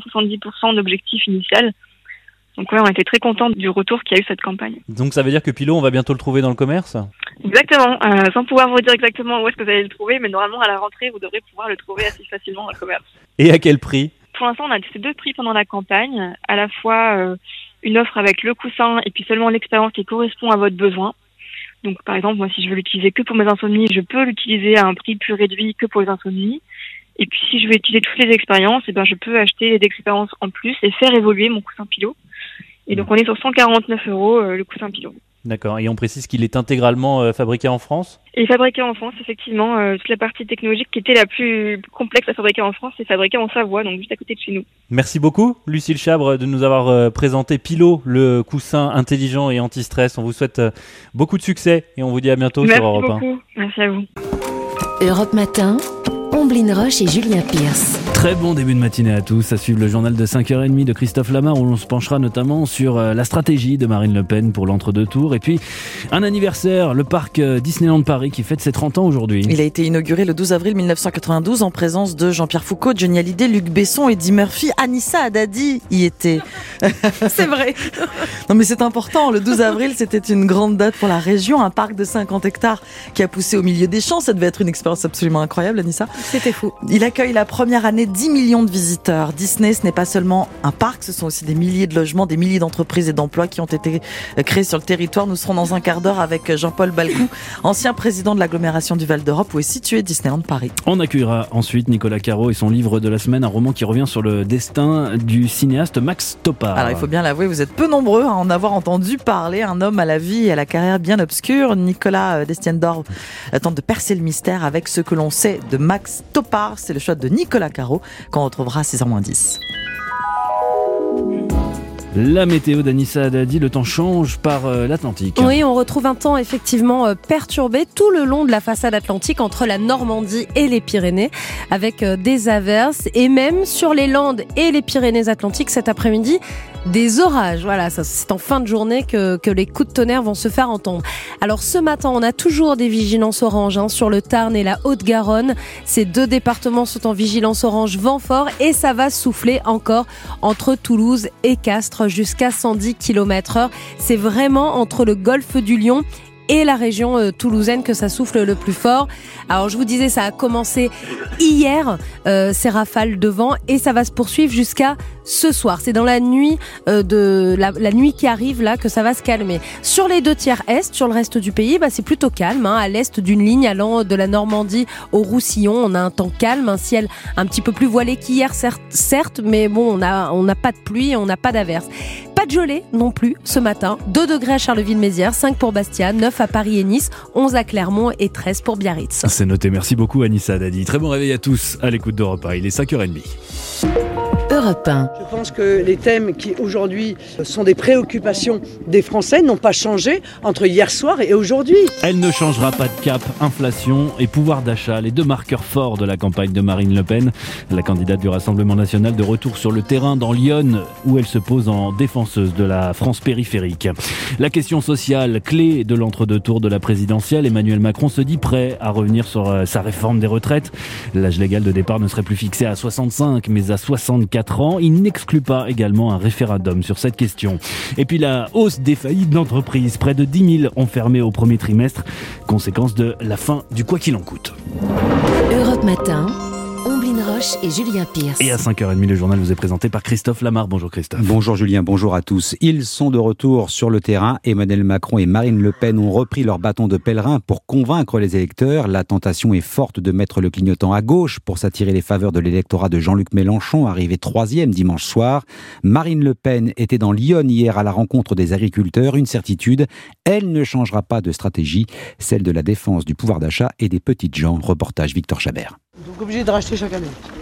470% d'objectif initial. Donc ouais, on était très contents du retour qu'il y a eu cette campagne. Donc ça veut dire que Pilot, on va bientôt le trouver dans le commerce ? Exactement, sans pouvoir vous dire exactement où est-ce que vous allez le trouver, mais normalement à la rentrée, vous devrez pouvoir le trouver assez facilement dans le commerce. Et à quel prix ? Pour l'instant, on a testé 2 prix pendant la campagne, à la fois une offre avec le coussin et puis seulement l'expérience qui correspond à votre besoin. Donc par exemple, moi si je veux l'utiliser que pour mes insomnies, je peux l'utiliser à un prix plus réduit que pour les insomnies. Et puis si je veux utiliser toutes les expériences, eh ben, je peux acheter les expériences en plus et faire évoluer mon coussin Pilot. Et donc on est sur 149 € le coussin Pilot. D'accord, et on précise qu'il est intégralement fabriqué en France ? Il est fabriqué en France, effectivement. Toute la partie technologique qui était la plus complexe à fabriquer en France est fabriquée en Savoie, donc juste à côté de chez nous. Merci beaucoup, Lucille Chabre, de nous avoir présenté Pilot, le coussin intelligent et anti-stress. On vous souhaite beaucoup de succès et on vous dit à bientôt sur Europe 1. Merci beaucoup, merci à vous. Europe Matin, Omblin Roche et Julien Pierce. Très bon début de matinée à tous. À suivre le journal de 5h30 de Christophe Lamar où on se penchera notamment sur la stratégie de Marine Le Pen pour l'entre-deux tours. Et puis un anniversaire, le parc Disneyland Paris qui fête ses 30 ans aujourd'hui. Il a été inauguré le 12 avril 1992 en présence de Jean-Pierre Foucault, Johnny Hallyday, Luc Besson, Eddie Murphy. Anissa Haddadi y était. C'est vrai. Non mais c'est important. Le 12 avril, c'était une grande date pour la région. Un parc de 50 hectares qui a poussé au milieu des champs. Ça devait être une expérience absolument incroyable, Anissa. C'était fou. Il accueille la première année 10 millions de visiteurs. Disney, ce n'est pas seulement un parc, ce sont aussi des milliers de logements, des milliers d'entreprises et d'emplois qui ont été créés sur le territoire. Nous serons dans un quart d'heure avec Jean-Paul Balcou, ancien président de l'agglomération du Val d'Europe où est situé Disneyland Paris. On accueillera ensuite Nicolas Caro et son livre de la semaine, un roman qui revient sur le destin du cinéaste Max Topart. Alors il faut bien l'avouer, vous êtes peu nombreux à en avoir entendu parler. Un homme à la vie et à la carrière bien obscure. Nicolas Destienne-d'Or tente de percer le mystère avec ce que l'on sait de Max Topart. C'est le choix de Nicolas Caro qu'on retrouvera à 6h-10. La météo d'Anissa Haddadi, le temps change par l'Atlantique. Oui, on retrouve un temps effectivement perturbé tout le long de la façade atlantique entre la Normandie et les Pyrénées avec des averses et même sur les Landes et les Pyrénées-Atlantiques cet après-midi. Des orages, voilà, ça, c'est en fin de journée que les coups de tonnerre vont se faire entendre. Alors ce matin, on a toujours des vigilances oranges sur le Tarn et la Haute-Garonne. Ces 2 départements sont en vigilance orange vent fort et ça va souffler encore entre Toulouse et Castres jusqu'à 110 km/h. C'est vraiment entre le golfe du Lion et la région toulousaine que ça souffle le plus fort. Alors je vous disais, ça a commencé hier, ces rafales de vent, et ça va se poursuivre jusqu'à ce soir. C'est dans la nuit la nuit qui arrive là que ça va se calmer. Sur les 2 tiers est, sur le reste du pays, c'est plutôt calme. À l'est d'une ligne allant de la Normandie au Roussillon, on a un temps calme, un ciel un petit peu plus voilé qu'hier, certes, mais bon, on n'a pas de pluie, on n'a pas d'averse. Pas de gelée non plus ce matin. 2 degrés à Charleville-Mézières, 5 pour Bastia, 9 à Paris et Nice, 11 à Clermont et 13 pour Biarritz. C'est noté, merci beaucoup Anissa Haddadi. Très bon réveil à tous à l'écoute d'Europe 1, il est 5h30. Europe 1. Je pense que les thèmes qui aujourd'hui sont des préoccupations des Français n'ont pas changé entre hier soir et aujourd'hui. Elle ne changera pas de cap. Inflation et pouvoir d'achat, les deux marqueurs forts de la campagne de Marine Le Pen. La candidate du Rassemblement national de retour sur le terrain dans Lyon, où elle se pose en défenseuse de la France périphérique. La question sociale, clé de l'entre-deux tours de la présidentielle, Emmanuel Macron se dit prêt à revenir sur sa réforme des retraites. L'âge légal de départ ne serait plus fixé à 65 mais à 64 ans. Il n'exclut pas également un référendum sur cette question. Et puis la hausse des faillites d'entreprises. Près de 10 000 ont fermé au premier trimestre, conséquence de la fin du quoi qu'il en coûte. Europe Matin, Omblin Roche et Julien Pierce. Et à 5h30, le journal vous est présenté par Christophe Lamar. Bonjour Christophe. Bonjour Julien, bonjour à tous. Ils sont de retour sur le terrain. Emmanuel Macron et Marine Le Pen ont repris leur bâton de pèlerin pour convaincre les électeurs. La tentation est forte de mettre le clignotant à gauche pour s'attirer les faveurs de l'électorat de Jean-Luc Mélenchon, arrivé 3e dimanche soir. Marine Le Pen était dans Lyon hier à la rencontre des agriculteurs. Une certitude, elle ne changera pas de stratégie, celle de la défense du pouvoir d'achat et des petites gens. Reportage Victor Chabert. Donc obligé de racheter chaque année.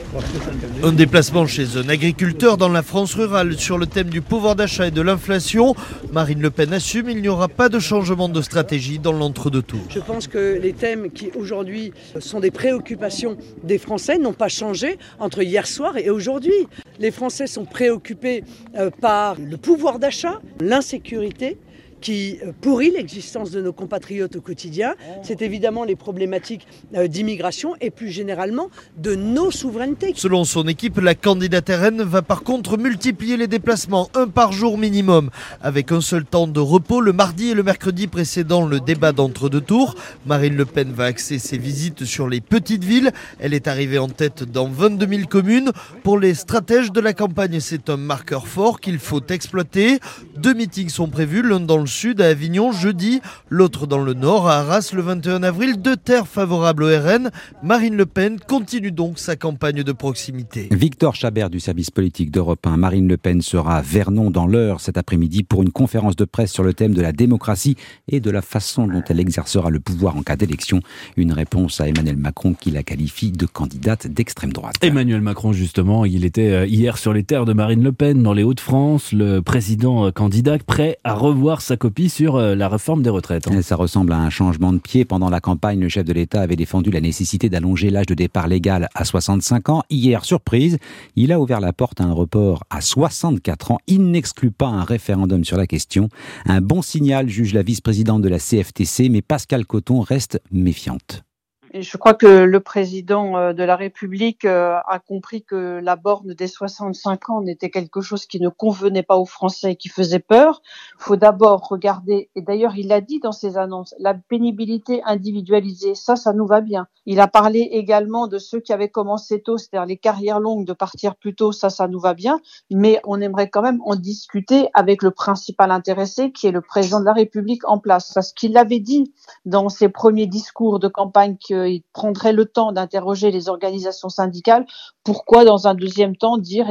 Un déplacement chez un agriculteur dans la France rurale sur le thème du pouvoir d'achat et de l'inflation. Marine Le Pen assume, il n'y aura pas de changement de stratégie dans l'entre-deux-tours. Je pense que les thèmes qui aujourd'hui sont des préoccupations des Français n'ont pas changé entre hier soir et aujourd'hui. Les Français sont préoccupés par le pouvoir d'achat, l'insécurité, qui pourrit l'existence de nos compatriotes au quotidien. C'est évidemment les problématiques d'immigration et plus généralement de nos souverainetés. Selon son équipe, la candidate RN va par contre multiplier les déplacements, un par jour minimum, avec un seul temps de repos le mardi et le mercredi précédant le débat d'entre-deux tours. Marine Le Pen va axer ses visites sur les petites villes. Elle est arrivée en tête dans 22 000 communes. Pour les stratèges de la campagne, c'est un marqueur fort qu'il faut exploiter. 2 meetings sont prévus, l'un dans le sud à Avignon jeudi, l'autre dans le nord à Arras le 21 avril, 2 terres favorables au RN. Marine Le Pen continue donc sa campagne de proximité. Victor Chabert du service politique d'Europe 1. Marine Le Pen sera à Vernon dans l'Eure cet après-midi pour une conférence de presse sur le thème de la démocratie et de la façon dont elle exercera le pouvoir en cas d'élection. Une réponse à Emmanuel Macron qui la qualifie de candidate d'extrême droite. Emmanuel Macron justement, il était hier sur les terres de Marine Le Pen dans les Hauts-de-France, le président candidat prêt à revoir sa copie sur la réforme des retraites. Et ça ressemble à un changement de pied. Pendant la campagne, le chef de l'État avait défendu la nécessité d'allonger l'âge de départ légal à 65 ans. Hier, surprise, il a ouvert la porte à un report à 64 ans. Il n'exclut pas un référendum sur la question. Un bon signal, juge la vice-présidente de la CFTC, mais Pascale Coton reste méfiante. Je crois que le président de la République a compris que la borne des 65 ans n'était quelque chose qui ne convenait pas aux Français et qui faisait peur. Il faut d'abord regarder, et d'ailleurs il l'a dit dans ses annonces, la pénibilité individualisée, ça nous va bien. Il a parlé également de ceux qui avaient commencé tôt, c'est-à-dire les carrières longues, de partir plus tôt, ça nous va bien. Mais on aimerait quand même en discuter avec le principal intéressé, qui est le président de la République en place. Parce qu'il avait dit dans ses premiers discours de campagne qu'il prendrait le temps d'interroger les organisations syndicales. Pourquoi, dans un deuxième temps, dire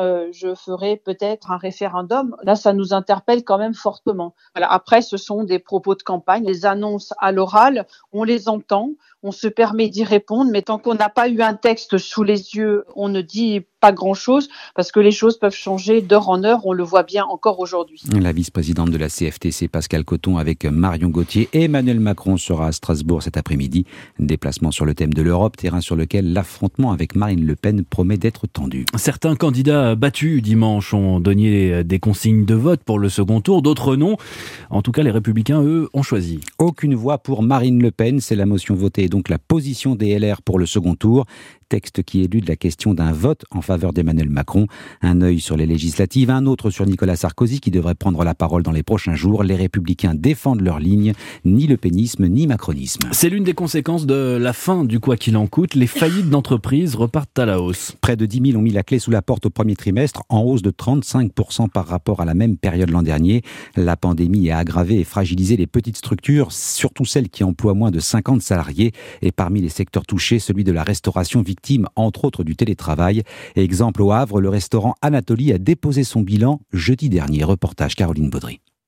je ferai peut-être un référendum? Là, ça nous interpelle quand même fortement. Voilà. Après, ce sont des propos de campagne, les annonces à l'oral, on les entend, on se permet d'y répondre, mais tant qu'on n'a pas eu un texte sous les yeux, on ne dit pas grand-chose, parce que les choses peuvent changer d'heure en heure, on le voit bien encore aujourd'hui. La vice-présidente de la CFTC, Pascale Coton, avec Marion Gauthier. Et Emmanuel Macron sera à Strasbourg cet après-midi. Déplacement sur le thème de l'Europe, terrain sur lequel l'affrontement avec Marine Le Pen promet d'être tendu. Certains candidats battus dimanche ont donné des consignes de vote pour le second tour, d'autres non. En tout cas, les Républicains, eux, ont choisi. Aucune voix pour Marine Le Pen, c'est la motion votée et donc la position des LR pour le second tour. Texte qui élude la question d'un vote en faveur d'Emmanuel Macron. Un œil sur les législatives, un autre sur Nicolas Sarkozy qui devrait prendre la parole dans les prochains jours. Les Républicains défendent leur ligne, ni le pénisme ni macronisme. C'est l'une des conséquences de la fin du quoi qu'il en coûte. Les faillites d'entreprises repartent à la hausse. Près de 10 000 ont mis la clé sous la porte au premier trimestre, en hausse de 35% par rapport à la même période l'an dernier. La pandémie a aggravé et fragilisé les petites structures, surtout celles qui emploient moins de 50 salariés. Et parmi les secteurs touchés, celui de la restauration victime, entre autres, du télétravail. Exemple au Havre, le restaurant Anatolie a déposé son bilan jeudi dernier. Reportage Caroline Baudry.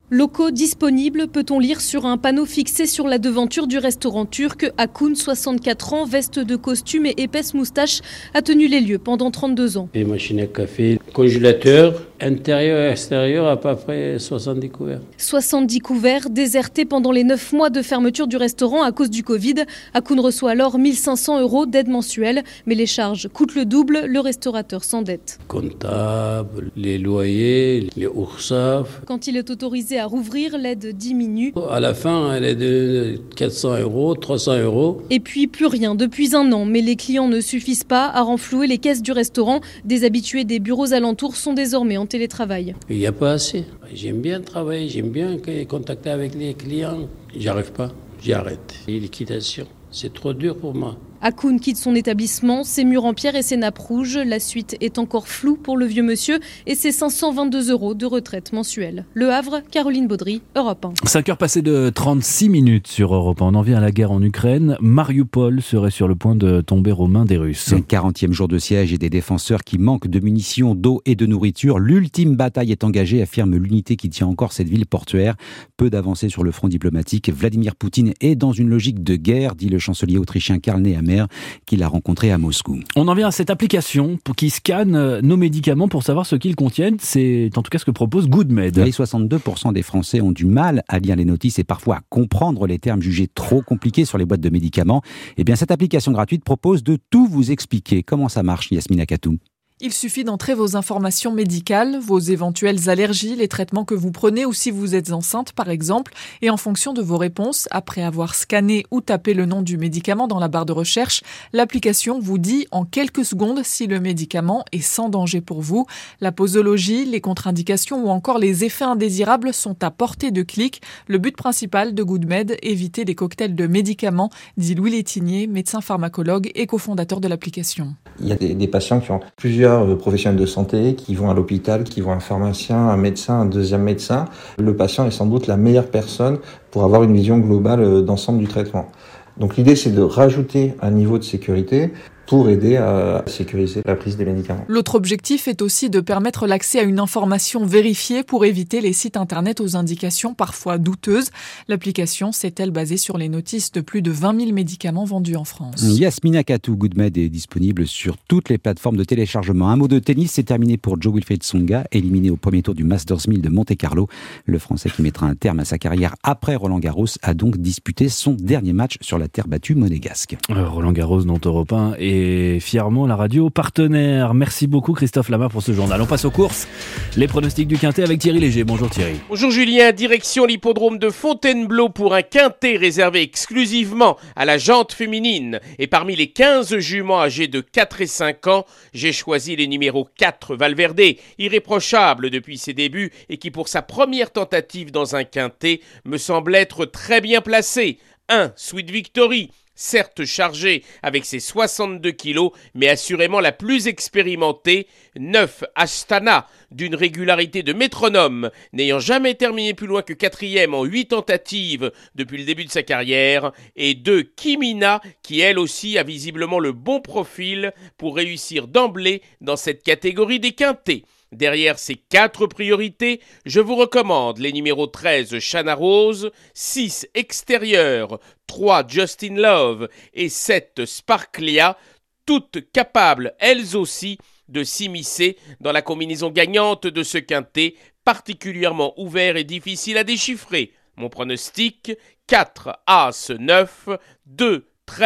Locaux disponibles, peut-on lire sur un panneau fixé sur la devanture du restaurant turc. Hakoun, 64 ans, veste de costume et épaisse moustache, a tenu les lieux pendant 32 ans. Des machines à café, congélateur, intérieur et extérieur, à peu près 70 couverts. 70 couverts désertés pendant les 9 mois de fermeture du restaurant à cause du Covid. Hakoun reçoit alors 1 500 € d'aide mensuelle, mais les charges coûtent le double, le restaurateur s'endette. Comptable, les loyers, les URSSAF. Quand il est autorisé à rouvrir, l'aide diminue. À la fin, elle est de 400 €, 300 €. Et puis plus rien depuis 1 an, mais les clients ne suffisent pas à renflouer les caisses du restaurant. Des habitués des bureaux alentours sont désormais en télétravail. Il n'y a pas assez. J'aime bien travailler, j'aime bien contacter avec les clients. J'arrive pas, j'arrête. Et liquidation, c'est trop dur pour moi. Hakoun quitte son établissement, ses murs en pierre et ses nappes rouges. La suite est encore floue pour le vieux monsieur et ses 522 € de retraite mensuelle. Le Havre, Caroline Baudry, Europe 1. 5h passées de 36 minutes sur Europe 1. On en vient à la guerre en Ukraine. Mariupol serait sur le point de tomber aux mains des Russes. Un 40e jour de siège et des défenseurs qui manquent de munitions, d'eau et de nourriture. L'ultime bataille est engagée, affirme l'unité qui tient encore cette ville portuaire. Peu d'avancées sur le front diplomatique. Vladimir Poutine est dans une logique de guerre, dit le chancelier autrichien Karl Nehammer, qu'il a rencontré à Moscou. On en vient à cette application qui scanne nos médicaments pour savoir ce qu'ils contiennent. C'est en tout cas ce que propose GoodMed. Oui, 62% des Français ont du mal à lire les notices et parfois à comprendre les termes jugés trop compliqués sur les boîtes de médicaments. Eh bien, cette application gratuite propose de tout vous expliquer. Comment ça marche, Yasmina Katou? Il suffit d'entrer vos informations médicales, vos éventuelles allergies, les traitements que vous prenez ou si vous êtes enceinte par exemple, et en fonction de vos réponses, après avoir scanné ou tapé le nom du médicament dans la barre de recherche, l'application vous dit en quelques secondes si le médicament est sans danger pour vous. La posologie, les contre-indications ou encore les effets indésirables sont à portée de clic. Le but principal de GoodMed, éviter les cocktails de médicaments, dit Louis Létinier, médecin pharmacologue et cofondateur de l'application. Il y a des patients qui ont plusieurs professionnels de santé, qui vont à l'hôpital, qui vont à un pharmacien, un médecin, un deuxième médecin. Le patient est sans doute la meilleure personne pour avoir une vision globale d'ensemble du traitement. Donc l'idée, c'est de rajouter un niveau de sécurité pour aider à sécuriser la prise des médicaments. L'autre objectif est aussi de permettre l'accès à une information vérifiée pour éviter les sites internet aux indications parfois douteuses. L'application s'est-elle basée sur les notices de plus de 20 000 médicaments vendus en France. Yasmina Katou, GoodMed est disponible sur toutes les plateformes de téléchargement. Un mot de tennis, c'est terminé pour Joe Wilfried Tsonga, éliminé au premier tour du Masters 1000 de Monte-Carlo. Le Français qui mettra un terme à sa carrière après Roland-Garros a donc disputé son dernier match sur la terre battue monégasque. Roland-Garros dont Europe 1 et fièrement la radio partenaire. Merci beaucoup Christophe Lama pour ce journal. On passe aux courses. Les pronostics du Quintet avec Thierry Léger. Bonjour Thierry. Bonjour Julien, direction l'hippodrome de Fontainebleau pour un Quintet réservé exclusivement à la jante féminine. Et parmi les 15 juments âgés de 4 et 5 ans, j'ai choisi les numéros 4 Valverde, irréprochable depuis ses débuts et qui pour sa première tentative dans un Quintet me semble être très bien placé. 1. Sweet Victory, certes chargée avec ses 62 kilos, mais assurément la plus expérimentée. 9. Astana, d'une régularité de métronome, n'ayant jamais terminé plus loin que 4e en 8 tentatives depuis le début de sa carrière. Et 2. Kimina, qui elle aussi a visiblement le bon profil pour réussir d'emblée dans cette catégorie des quintés. Derrière ces 4 priorités, je vous recommande les numéros 13 Chana Rose, 6 Extérieur, 3 Justin Love et 7 Sparklia, toutes capables elles aussi de s'immiscer dans la combinaison gagnante de ce quintet, particulièrement ouvert et difficile à déchiffrer. Mon pronostic, 4 As 9, 2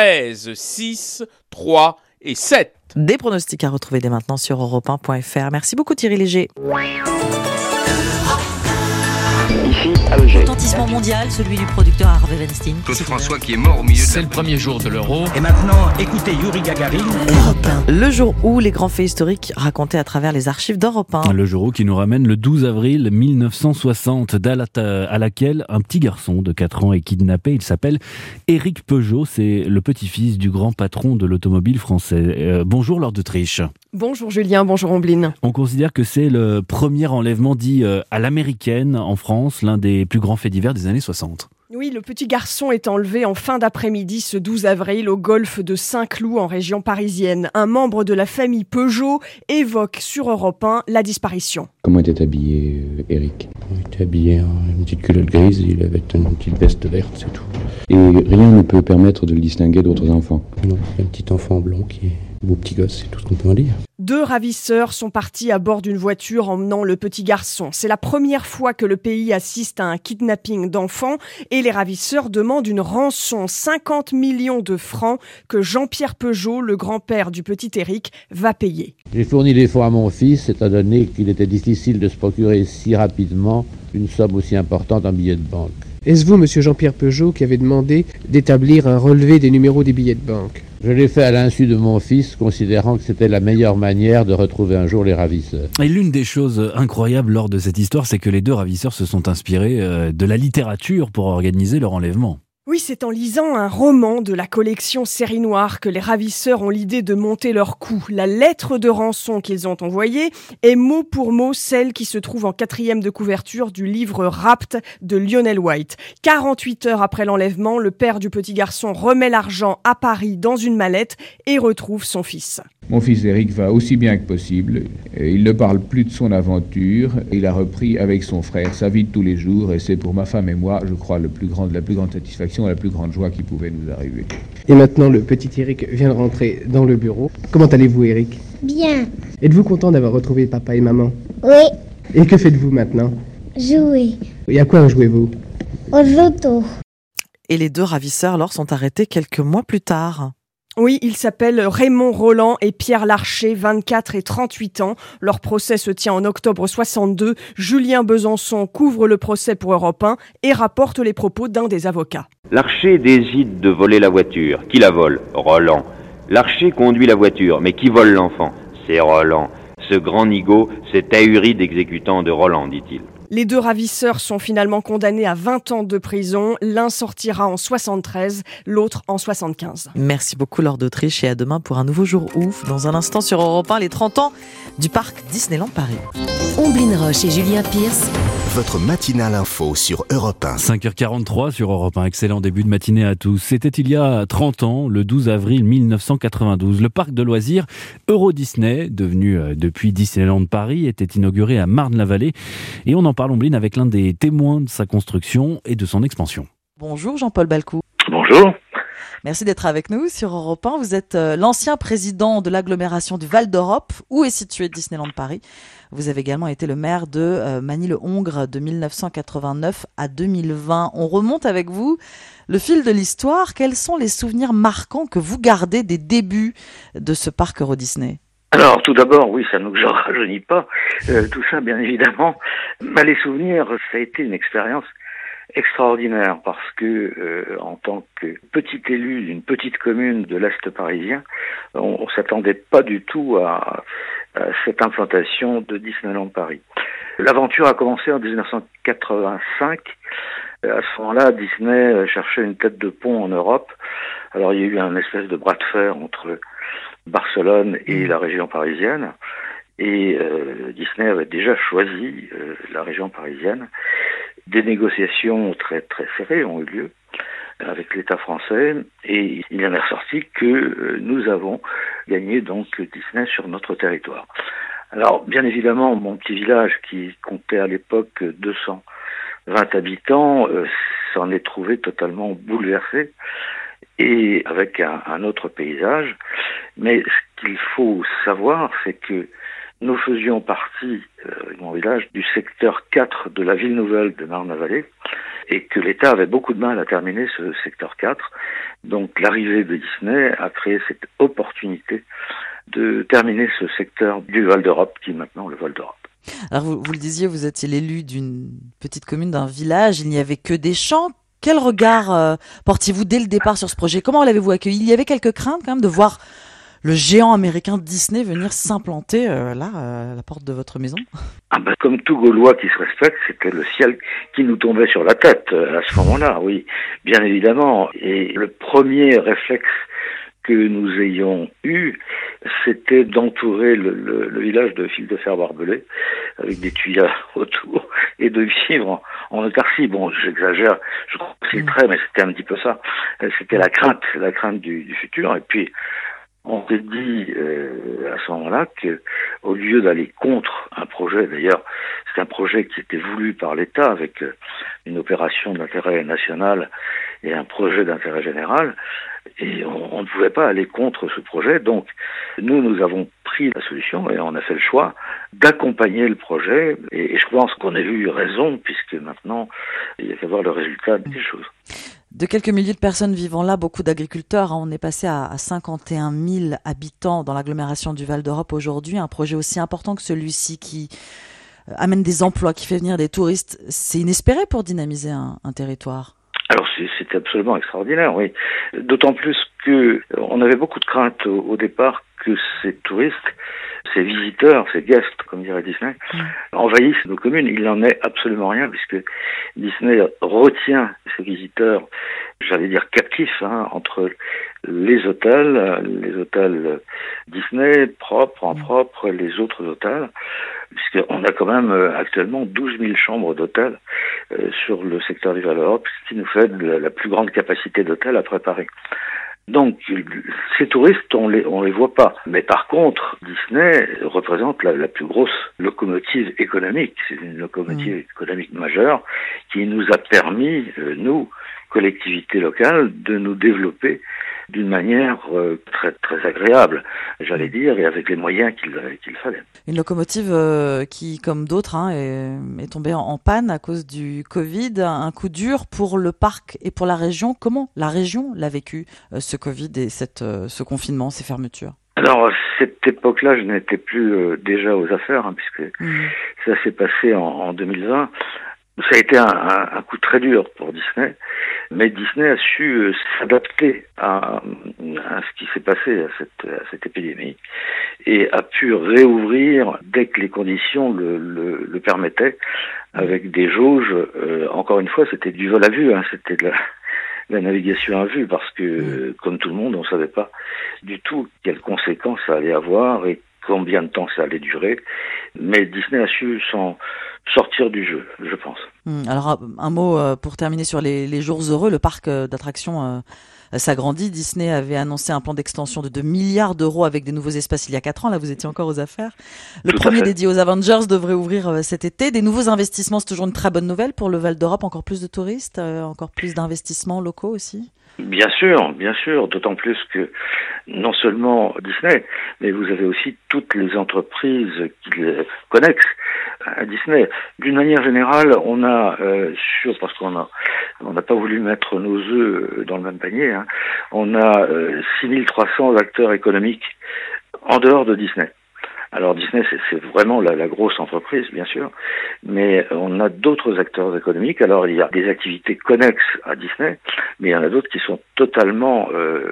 13 6, 3 et 7. Des pronostics à retrouver dès maintenant sur europe1.fr. Merci beaucoup Thierry Léger. Ici, Alger. Retentissement mondial, celui du producteur Harvey Weinstein. Claude François qui est mort au milieu de... C'est le premier jour de l'Euro. Et maintenant, écoutez Yuri Gagarin. Europe 1. Le jour où les grands faits historiques racontés à travers les archives d'Europe 1. Le jour où qui nous ramène le 12 avril 1960, date à laquelle un petit garçon de 4 ans est kidnappé. Il s'appelle Éric Peugeot. C'est le petit-fils du grand patron de l'automobile français. Bonjour Laure d'Autriche. Bonjour Julien, bonjour Ombline. On considère que c'est le premier enlèvement dit à l'américaine en France, l'un des plus grands faits divers des années 60. Oui, le petit garçon est enlevé en fin d'après-midi ce 12 avril au golfe de Saint-Cloud en région parisienne. Un membre de la famille Peugeot évoque sur Europe 1 la disparition. Comment était habillé Eric ? Il était habillé en une petite culotte grise, il avait une petite veste verte, c'est tout. Et rien ne peut permettre de le distinguer d'autres enfants ? Non, il y a un petit enfant blond qui est beau petit gosse, c'est tout ce qu'on peut en dire. 2 ravisseurs sont partis à bord d'une voiture emmenant le petit garçon. C'est la première fois que le pays assiste à un kidnapping d'enfants et les ravisseurs demandent une rançon, 50 millions de francs, que Jean-Pierre Peugeot, le grand-père du petit Eric, va payer. J'ai fourni des fonds à mon fils, étant donné qu'il était difficile de se procurer si rapidement une somme aussi importante en billets de banque. Est-ce vous, monsieur Jean-Pierre Peugeot, qui avez demandé d'établir un relevé des numéros des billets de banque ? Je l'ai fait à l'insu de mon fils, considérant que c'était la meilleure manière de retrouver un jour les ravisseurs. Et l'une des choses incroyables lors de cette histoire, c'est que les 2 ravisseurs se sont inspirés de la littérature pour organiser leur enlèvement. Oui, c'est en lisant un roman de la collection Série Noire que les ravisseurs ont l'idée de monter leur coup. La lettre de rançon qu'ils ont envoyée est mot pour mot celle qui se trouve en 4e de couverture du livre Rapt de Lionel White. 48 heures après l'enlèvement, le père du petit garçon remet l'argent à Paris dans une mallette et retrouve son fils. Mon fils Eric va aussi bien que possible. Il ne parle plus de son aventure. Il a repris avec son frère sa vie de tous les jours et c'est pour ma femme et moi, je crois, la plus grande satisfaction et la plus grande joie qui pouvait nous arriver. Et maintenant, le petit Eric vient de rentrer dans le bureau. Comment allez-vous, Eric ? Bien. Êtes-vous content d'avoir retrouvé papa et maman ? Oui. Et que faites-vous maintenant ? Jouer. Et à quoi jouez-vous ? Aux autos. Et les 2 ravisseurs alors sont arrêtés quelques mois plus tard. Oui, ils s'appellent Raymond Roland et Pierre Larcher, 24 et 38 ans. Leur procès se tient en octobre 62. Julien Besançon couvre le procès pour Europe 1 et rapporte les propos d'un des avocats. Larcher décide de voler la voiture. Qui la vole ? Roland. Larcher conduit la voiture, mais qui vole l'enfant ? C'est Roland. Ce grand nigaud, c'est ahuri d'exécutant de Roland, dit-il. Les 2 ravisseurs sont finalement condamnés à 20 ans de prison. L'un sortira en 73, l'autre en 75. Merci beaucoup Laure d'Autriche et à demain pour un nouveau jour ouf. Dans un instant sur Europe 1, les 30 ans du parc Disneyland Paris. Omblin Roche et Julien Pierce. Votre matinale info sur Europe 1. 5h43 sur Europe 1. Excellent début de matinée à tous. C'était il y a 30 ans, le 12 avril 1992. Le parc de loisirs Euro Disney, devenu depuis Disneyland Paris, était inauguré à Marne-la-Vallée. Et on en parle, Omblin, avec l'un des témoins de sa construction et de son expansion. Bonjour Jean-Paul Balcou. Bonjour. Merci d'être avec nous sur Europe 1. Vous êtes l'ancien président de l'agglomération du Val d'Europe, où est situé Disneyland Paris. Vous avez également été le maire de Magny-le-Hongre de 1989 à 2020. On remonte avec vous le fil de l'histoire. Quels sont les souvenirs marquants que vous gardez des débuts de ce parc Euro Disney ? Alors, tout d'abord, oui, ça ne nous en rajeunit pas. Tout ça, bien évidemment. Les souvenirs, ça a été une expérience extraordinaire parce que, en tant que petit élu d'une petite commune de l'Est parisien, on s'attendait pas du tout à cette implantation de Disneyland Paris. L'aventure a commencé en 1985. À ce moment-là, Disney cherchait une tête de pont en Europe. Alors, il y a eu un espèce de bras de fer entre Barcelone et la région parisienne. Et Disney avait déjà choisi la région parisienne. Des négociations très très serrées ont eu lieu avec l'État français et il en est ressorti que nous avons gagné donc Disney sur notre territoire. Alors bien évidemment, mon petit village qui comptait à l'époque 220 habitants s'en est trouvé totalement bouleversé et avec un autre paysage. Mais ce qu'il faut savoir, c'est que nous faisions partie, mon village, du secteur 4 de la ville nouvelle de Marne-la-Vallée et que l'État avait beaucoup de mal à terminer ce secteur 4. Donc l'arrivée de Disney a créé cette opportunité de terminer ce secteur du Val d'Europe qui est maintenant le Val d'Europe. Alors vous le disiez, vous étiez l'élu d'une petite commune, d'un village, il n'y avait que des champs. Quel regard portiez-vous dès le départ sur ce projet ? Comment l'avez-vous accueilli ? Il y avait quelques craintes quand même de voir le géant américain Disney venir s'implanter à la porte de votre maison ? Comme tout Gaulois qui se respecte, c'était le ciel qui nous tombait sur la tête à ce moment-là, oui, bien évidemment. Et le premier réflexe que nous ayons eu, c'était d'entourer le village de fils de fer barbelés avec des tuyaux autour et de vivre en autarcie. Bon, j'exagère, je crois que c'est très, mais c'était un petit peu ça. C'était la crainte du futur. Et puis, on s'est dit à ce moment-là que, au lieu d'aller contre un projet, d'ailleurs, c'est un projet qui était voulu par l'État avec une opération d'intérêt national et un projet d'intérêt général, et on ne pouvait pas aller contre ce projet. Donc, nous avons pris la solution et on a fait le choix d'accompagner le projet. Et je pense qu'on a eu raison, puisque maintenant, il y a qu'à voir le résultat des choses. De quelques milliers de personnes vivant là, beaucoup d'agriculteurs. On est passé à 51 000 habitants dans l'agglomération du Val d'Europe aujourd'hui. Un projet aussi important que celui-ci qui amène des emplois, qui fait venir des touristes. C'est inespéré pour dynamiser un territoire. Alors c'est absolument extraordinaire, oui. D'autant plus que on avait beaucoup de craintes au départ que ces touristes, ces visiteurs, ces guests, comme dirait Disney, envahissent nos communes. Il n'en est absolument rien, puisque Disney retient ces visiteurs, j'allais dire captifs, entre les hôtels Disney, propres, les autres hôtels, puisqu'on a quand même actuellement 12 000 chambres d'hôtels sur le secteur du Val d'Europe, ce qui nous fait la plus grande capacité d'hôtels à préparer. Donc, ces touristes, on les voit pas. Mais par contre, Disney représente la plus grosse locomotive économique. C'est une locomotive économique majeure qui nous a permis, nous, collectivités locales, de nous développer d'une manière très très agréable, j'allais dire, et avec les moyens qu'il fallait. Une locomotive qui, comme d'autres, est tombée en panne à cause du Covid. Un coup dur pour le parc et pour la région. Comment la région l'a vécu, ce Covid et ce confinement, ces fermetures? Alors, à cette époque-là, je n'étais plus déjà aux affaires, puisque ça s'est passé en 2020. Ça a été un coup très dur pour Disney, mais Disney a su s'adapter à ce qui s'est passé, à cette épidémie, et a pu réouvrir dès que les conditions le permettaient, avec des jauges. Encore une fois, c'était du vol à vue, c'était de la navigation à vue, parce que, comme tout le monde, on ne savait pas du tout quelles conséquences ça allait avoir et combien de temps ça allait durer. Mais Disney a su s'en sortir du jeu, je pense. Alors, un mot pour terminer sur les jours heureux. Le parc d'attractions s'agrandit. Disney avait annoncé un plan d'extension de 2 milliards d'euros avec des nouveaux espaces il y a 4 ans. Là, vous étiez encore aux affaires. Le premier dédié aux Avengers devrait ouvrir cet été. Des nouveaux investissements, c'est toujours une très bonne nouvelle pour le Val d'Europe. Encore plus de touristes, encore plus d'investissements locaux aussi. Bien sûr, d'autant plus que non seulement Disney, mais vous avez aussi toutes les entreprises qui connexes à Disney. D'une manière générale, on a, parce qu'on n'a pas voulu mettre nos œufs dans le même panier, on a 6300 acteurs économiques en dehors de Disney. Alors Disney, c'est vraiment la grosse entreprise, bien sûr, mais on a d'autres acteurs économiques. Alors il y a des activités connexes à Disney, mais il y en a d'autres qui sont totalement,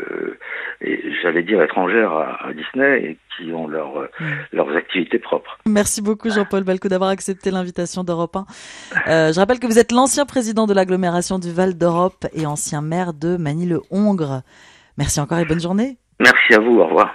j'allais dire, étrangères à Disney et qui ont leurs activités propres. Merci beaucoup Jean-Paul Balcou d'avoir accepté l'invitation d'Europe 1. Je rappelle que vous êtes l'ancien président de l'agglomération du Val d'Europe et ancien maire de Magny-le-Hongre. Merci encore et bonne journée. Merci à vous, au revoir.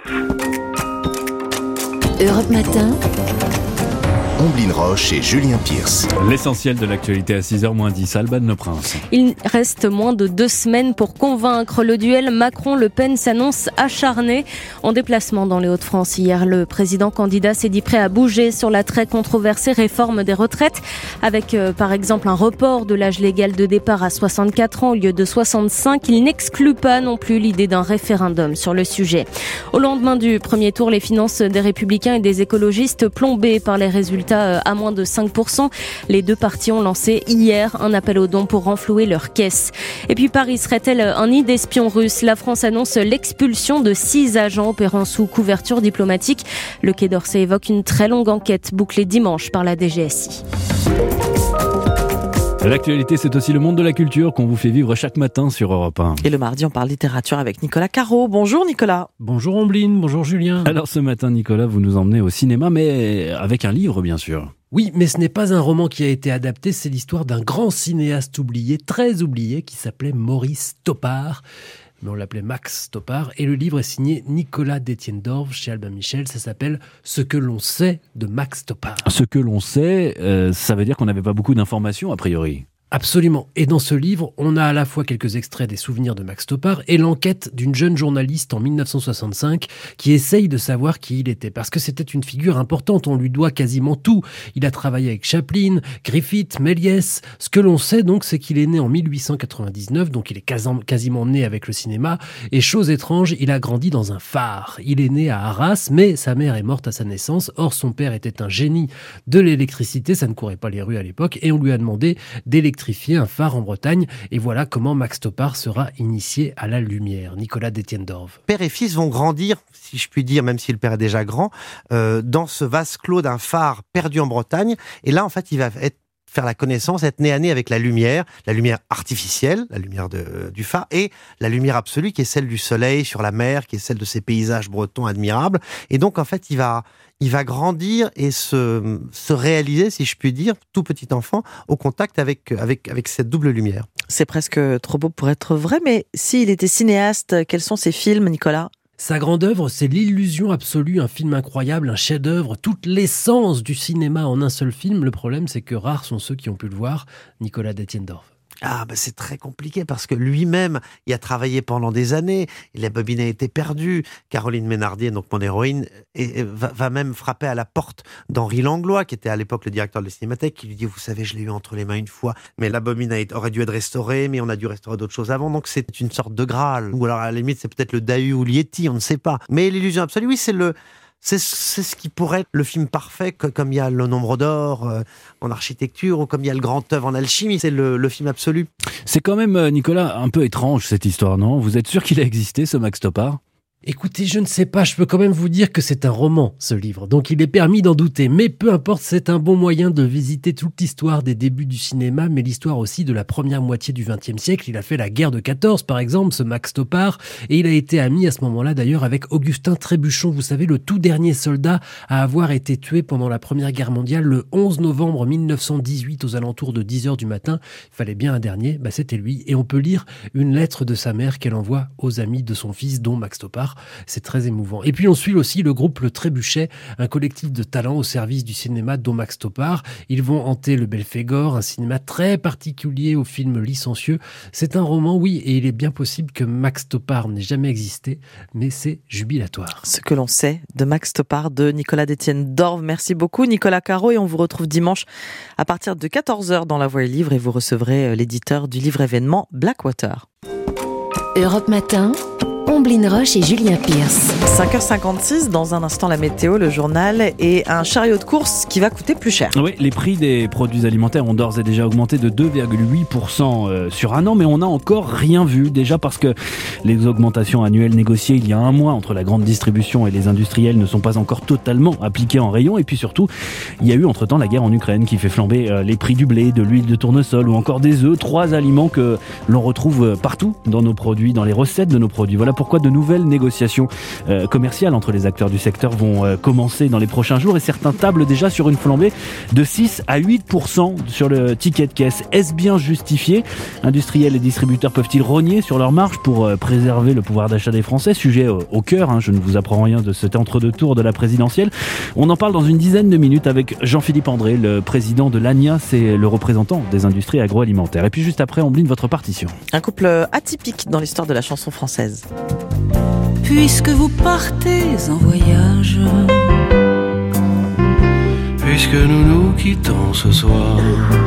Europe Matin. Omblin Roche et Julien Pierce. L'essentiel de l'actualité à 6h-10, Alban Le Prince. Il reste moins de 2 semaines pour convaincre. Le duel Macron-Le Pen s'annonce acharné. En déplacement dans les Hauts-de-France hier, le président candidat s'est dit prêt à bouger sur la très controversée réforme des retraites, avec par exemple un report de l'âge légal de départ à 64 ans au lieu de 65. Il n'exclut pas non plus l'idée d'un référendum sur le sujet. Au lendemain du premier tour, les finances des Républicains et des écologistes plombées par les résultats à moins de 5%. Les deux partis ont lancé hier un appel aux dons pour renflouer leurs caisses. Et puis Paris serait-elle un nid d'espions russes? La France annonce l'expulsion de 6 agents opérant sous couverture diplomatique. Le Quai d'Orsay évoque une très longue enquête bouclée dimanche par la DGSI. L'actualité, c'est aussi le monde de la culture qu'on vous fait vivre chaque matin sur Europe 1. Et le mardi, on parle littérature avec Nicolas Caro. Bonjour Nicolas. Bonjour Ombline, bonjour Julien. Alors ce matin, Nicolas, vous nous emmenez au cinéma, mais avec un livre, bien sûr. Oui, mais ce n'est pas un roman qui a été adapté, c'est l'histoire d'un grand cinéaste oublié, très oublié, qui s'appelait Maurice Topart. mais on l'appelait Max Stoppard. Et le livre est signé Nicolas Détienne-Dorve chez Albin Michel. Ça s'appelle « Ce que l'on sait de Max Stoppard ». Ce que l'on sait, ça veut dire qu'on n'avait pas beaucoup d'informations, a priori. Absolument. Et dans ce livre, on a à la fois quelques extraits des souvenirs de Max Stoppard et l'enquête d'une jeune journaliste en 1965 qui essaye de savoir qui il était. Parce que c'était une figure importante, on lui doit quasiment tout. Il a travaillé avec Chaplin, Griffith, Méliès. Ce que l'on sait donc, c'est qu'il est né en 1899, donc il est quasiment né avec le cinéma. Et chose étrange, il a grandi dans un phare. Il est né à Arras, mais sa mère est morte à sa naissance. Or, son père était un génie de l'électricité, ça ne courait pas les rues à l'époque, et on lui a demandé d'électrifier un phare en Bretagne, et voilà comment Max Stoppard sera initié à la lumière. Nicolas Détienne-Dorve. Père et fils vont grandir, si je puis dire, même si le père est déjà grand, dans ce vase clos d'un phare perdu en Bretagne, et là en fait il va faire la connaissance, être nez à nez avec la lumière artificielle, la lumière du phare, et la lumière absolue qui est celle du soleil sur la mer, qui est celle de ces paysages bretons admirables. Et donc en fait il va grandir et se réaliser, si je puis dire, tout petit enfant, au contact avec cette double lumière. C'est presque trop beau pour être vrai, mais s'il était cinéaste, quels sont ses films, Nicolas ? Sa grande œuvre, c'est l'illusion absolue, un film incroyable, un chef-d'œuvre, toute l'essence du cinéma en un seul film. Le problème, c'est que rares sont ceux qui ont pu le voir. Nicolas Détienne-Dorve. C'est très compliqué parce que lui-même y a travaillé pendant des années. Et la bobine a été perdue. Caroline Ménardier, donc mon héroïne, va même frapper à la porte d'Henri Langlois, qui était à l'époque le directeur de la Cinémathèque, qui lui dit « Vous savez, je l'ai eu entre les mains une fois, mais la bobine aurait dû être restaurée, mais on a dû restaurer d'autres choses avant. » Donc c'est une sorte de Graal. Ou alors à la limite, c'est peut-être le Dahu ou l'Yéti, on ne sait pas. Mais l'illusion absolue, oui, c'est ce qui pourrait être le film parfait, comme il y a le Nombre d'or en architecture, ou comme il y a le Grand œuvre en alchimie. C'est le film absolu. C'est quand même, Nicolas, un peu étrange cette histoire, non ? Vous êtes sûr qu'il a existé, ce Max Stoppard ? Écoutez, je ne sais pas, je peux quand même vous dire que c'est un roman, ce livre, donc il est permis d'en douter. Mais peu importe, c'est un bon moyen de visiter toute l'histoire des débuts du cinéma, mais l'histoire aussi de la première moitié du XXe siècle. Il a fait la guerre de 14, par exemple, ce Max Stoppard, et il a été ami à ce moment-là, d'ailleurs, avec Augustin Trébuchon, vous savez, le tout dernier soldat à avoir été tué pendant la Première Guerre mondiale, le 11 novembre 1918, aux alentours de 10h du matin. Il fallait bien un dernier, c'était lui, et on peut lire une lettre de sa mère qu'elle envoie aux amis de son fils, dont Max Stoppard. C'est très émouvant. Et puis on suit aussi le groupe Le Trébuchet, un collectif de talents au service du cinéma dont Max Stoppard. Ils vont hanter le Belphégor, un cinéma très particulier aux films licencieux. C'est un roman, oui, et il est bien possible que Max Stoppard n'ait jamais existé, mais c'est jubilatoire. Ce que l'on sait de Max Stoppard, de Nicolas Détienne-Dorve. Merci beaucoup Nicolas Caro, et on vous retrouve dimanche à partir de 14h dans La Voix est Livre, et vous recevrez l'éditeur du livre événement Blackwater. Europe Matin, Omblin Roche et Julien Pierce. 5h56, dans un instant la météo, le journal et un chariot de course qui va coûter plus cher. Oui, les prix des produits alimentaires ont d'ores et déjà augmenté de 2,8% sur un an, mais on n'a encore rien vu. Déjà parce que les augmentations annuelles négociées il y a un mois entre la grande distribution et les industriels ne sont pas encore totalement appliquées en rayon. Et puis surtout, il y a eu entre-temps la guerre en Ukraine qui fait flamber les prix du blé, de l'huile de tournesol ou encore des œufs. 3 aliments que l'on retrouve partout dans nos produits, dans les recettes de nos produits. Voilà pourquoi de nouvelles négociations commerciales entre les acteurs du secteur vont commencer dans les prochains jours, et certains tablent déjà sur une flambée de 6 à 8% sur le ticket de caisse. Est-ce bien justifié ? Industriels et distributeurs peuvent-ils rogner sur leurs marges pour préserver le pouvoir d'achat des Français ? Sujet au cœur, je ne vous apprends rien de cet entre-deux tours de la présidentielle. On en parle dans une dizaine de minutes avec Jean-Philippe André, le président de l'ANIA, c'est le représentant des industries agroalimentaires. Et puis juste après, on bline votre partition. Un couple atypique dans l'histoire de la chanson française. Puisque vous partez en voyage, puisque nous nous quittons ce soir,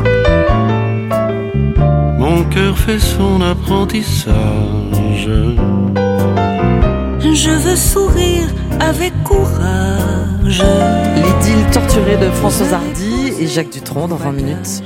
mon cœur fait son apprentissage. Je veux sourire avec courage. L'idylle torturée de Françoise Hardy et Jacques Dutronc dans 20 minutes.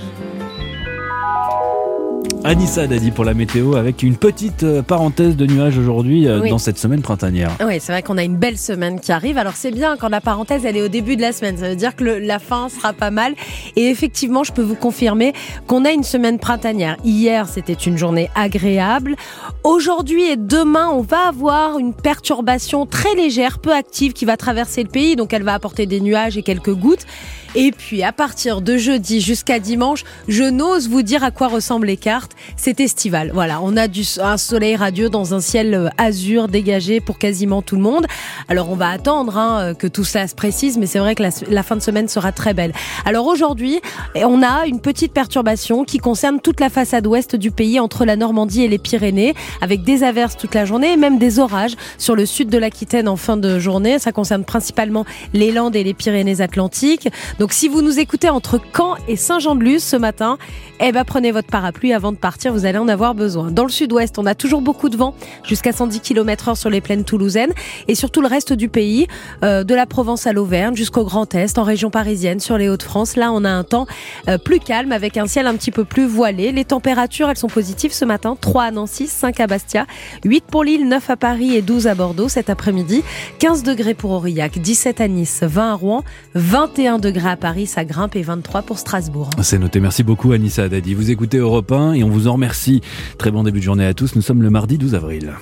Anissa Dadi pour la météo, avec une petite parenthèse de nuages aujourd'hui dans cette semaine printanière. Oui, c'est vrai qu'on a une belle semaine qui arrive. Alors c'est bien quand la parenthèse elle est au début de la semaine. Ça veut dire que la fin sera pas mal. Et effectivement, je peux vous confirmer qu'on a une semaine printanière. Hier, c'était une journée agréable. Aujourd'hui et demain, on va avoir une perturbation très légère, peu active, qui va traverser le pays. Donc elle va apporter des nuages et quelques gouttes. Et puis à partir de jeudi jusqu'à dimanche, je n'ose vous dire à quoi ressemblent les cartes. C'est estival. Voilà, on a un soleil radieux dans un ciel azur dégagé pour quasiment tout le monde. Alors on va attendre que tout ça se précise, mais c'est vrai que la fin de semaine sera très belle. Alors aujourd'hui, on a une petite perturbation qui concerne toute la façade ouest du pays entre la Normandie et les Pyrénées, avec des averses toute la journée et même des orages sur le sud de l'Aquitaine en fin de journée. Ça concerne principalement les Landes et les Pyrénées-Atlantiques. Donc si vous nous écoutez entre Caen et Saint-Jean-de-Luz ce matin, prenez votre parapluie avant de partir, vous allez en avoir besoin. Dans le sud-ouest, on a toujours beaucoup de vent, jusqu'à 110 km/h sur les plaines toulousaines et sur tout le reste du pays, de la Provence à l'Auvergne jusqu'au Grand Est, en région parisienne, sur les Hauts-de-France. Là, on a un temps plus calme avec un ciel un petit peu plus voilé. Les températures, elles sont positives ce matin. 3 à Nancy, 5 à Bastia, 8 pour Lille, 9 à Paris et 12 à Bordeaux cet après-midi. 15 degrés pour Aurillac, 17 à Nice, 20 à Rouen, 21 degrés à Paris, ça grimpe, et 23 pour Strasbourg. C'est noté. Merci beaucoup Anissa Haddadi. Vous écoutez Europe 1 et on vous en remercie. Très bon début de journée à tous. Nous sommes le mardi 12 avril.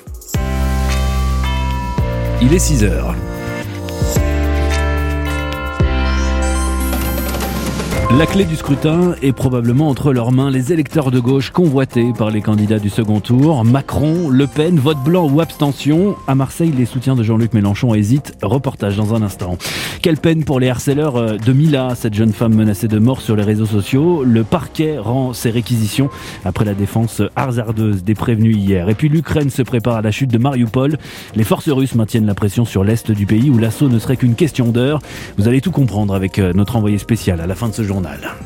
Il est 6h. La clé du scrutin est probablement entre leurs mains. Les électeurs de gauche convoités par les candidats du second tour. Macron, Le Pen, vote blanc ou abstention. À Marseille, les soutiens de Jean-Luc Mélenchon hésitent. Reportage dans un instant. Quelle peine pour les harceleurs de Mila, cette jeune femme menacée de mort sur les réseaux sociaux. Le parquet rend ses réquisitions après la défense hasardeuse des prévenus hier. Et puis l'Ukraine se prépare à la chute de Mariupol. Les forces russes maintiennent la pression sur l'est du pays où l'assaut ne serait qu'une question d'heure. Vous allez tout comprendre avec notre envoyé spécial à la fin de ce journal.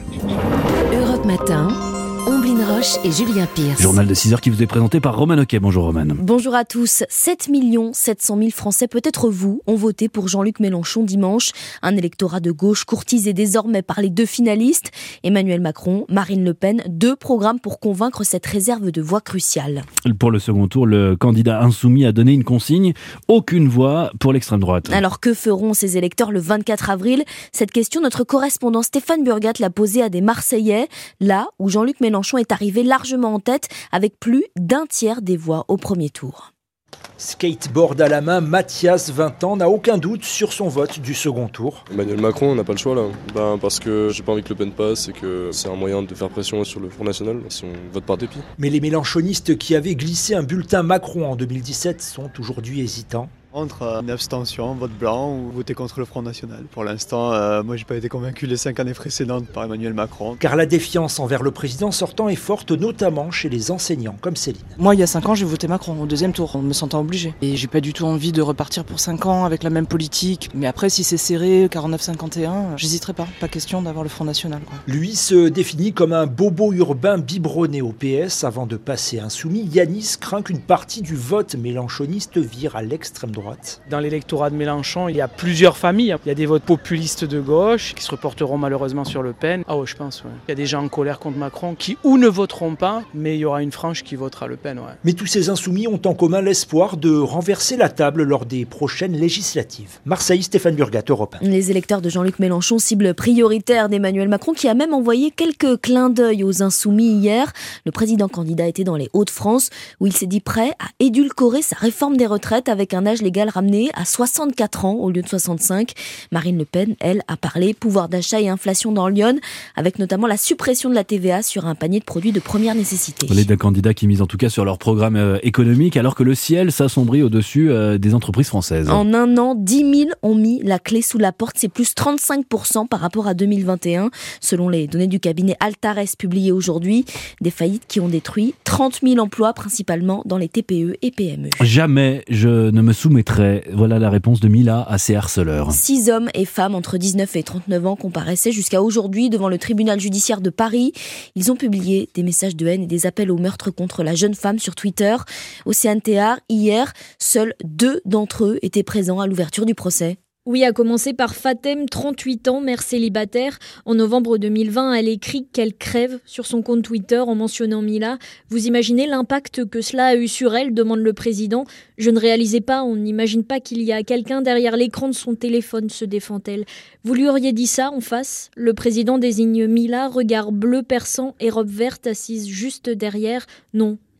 Europe Matin, Omblin Roche et Julien Pierce. Journal de 6h qui vous est présenté par Roman Oquet. Bonjour Roman. Bonjour à tous. 7 700 000 Français, peut-être vous, ont voté pour Jean-Luc Mélenchon dimanche. Un électorat de gauche courtisé désormais par les deux finalistes. Emmanuel Macron, Marine Le Pen, 2 programmes pour convaincre cette réserve de voix cruciale. Pour le second tour, le candidat insoumis a donné une consigne. Aucune voix pour l'extrême droite. Alors que feront ces électeurs le 24 avril ? Cette question, notre correspondant Stéphane Burgat l'a posée à des Marseillais, là où Jean-Luc Mélenchon est arrivé largement en tête avec plus d'un tiers des voix au premier tour. Skateboard à la main, Mathias, 20 ans, n'a aucun doute sur son vote du second tour. Emmanuel Macron, on n'a pas le choix là. Parce que j'ai pas envie que Le Pen passe et que c'est un moyen de faire pression sur le Front National si on vote par dépit. Mais les mélenchonistes qui avaient glissé un bulletin Macron en 2017 sont aujourd'hui hésitants. Entre une abstention, vote blanc ou voter contre le Front National. Pour l'instant, moi j'ai pas été convaincu les 5 années précédentes par Emmanuel Macron. Car la défiance envers le président sortant est forte, notamment chez les enseignants comme Céline. Moi il y a 5 ans j'ai voté Macron au deuxième tour, en me sentant obligé. Et j'ai pas du tout envie de repartir pour 5 ans avec la même politique. Mais après si c'est serré, 49-51, j'hésiterai pas question d'avoir le Front National. Lui se définit comme un bobo urbain biberonné au PS avant de passer insoumis. Yanis craint qu'une partie du vote mélenchoniste vire à l'extrême droite. Dans l'électorat de Mélenchon, il y a plusieurs familles. Il y a des votes populistes de gauche qui se reporteront malheureusement sur Le Pen. Ah ouais, je pense, ouais. Il y a des gens en colère contre Macron qui ou ne voteront pas, mais il y aura une frange qui votera Le Pen, ouais. Mais tous ces insoumis ont en commun l'espoir de renverser la table lors des prochaines législatives. Marseille, Stéphane Burgat, Europe 1. Les électeurs de Jean-Luc Mélenchon, cible prioritaire d'Emmanuel Macron, qui a même envoyé quelques clins d'œil aux insoumis hier. Le président candidat était dans les Hauts-de-France, où il s'est dit prêt à édulcorer sa réforme des retraites avec un âge légal ramené à 64 ans au lieu de 65. Marine Le Pen, elle, a parlé pouvoir d'achat et inflation dans l'Yonne, avec notamment la suppression de la TVA sur un panier de produits de première nécessité. Les deux candidats qui misent en tout cas sur leur programme économique, alors que le ciel s'assombrit au-dessus des entreprises françaises. En un an, 10 000 ont mis la clé sous la porte. C'est plus 35% par rapport à 2021. Selon les données du cabinet Altares publiées aujourd'hui, des faillites qui ont détruit 30 000 emplois, principalement dans les TPE et PME. Jamais je ne me soumettrai. Voilà la réponse de Mila à ses harceleurs. 6 hommes et femmes entre 19 et 39 ans comparaissaient jusqu'à aujourd'hui devant le tribunal judiciaire de Paris. Ils ont publié des messages de haine et des appels au meurtre contre la jeune femme sur Twitter. Océane Théard, hier, seuls 2 d'entre eux étaient présents à l'ouverture du procès. Oui, à commencer par Fatem, 38 ans, mère célibataire. En novembre 2020, elle écrit qu'elle crève sur son compte Twitter en mentionnant Mila. Vous imaginez l'impact que cela a eu sur elle, demande le président. Je ne réalisais pas, on n'imagine pas qu'il y a quelqu'un derrière l'écran de son téléphone, se défend-elle. Vous lui auriez dit ça en face ? Le président désigne Mila, regard bleu perçant et robe verte assise juste derrière. Non.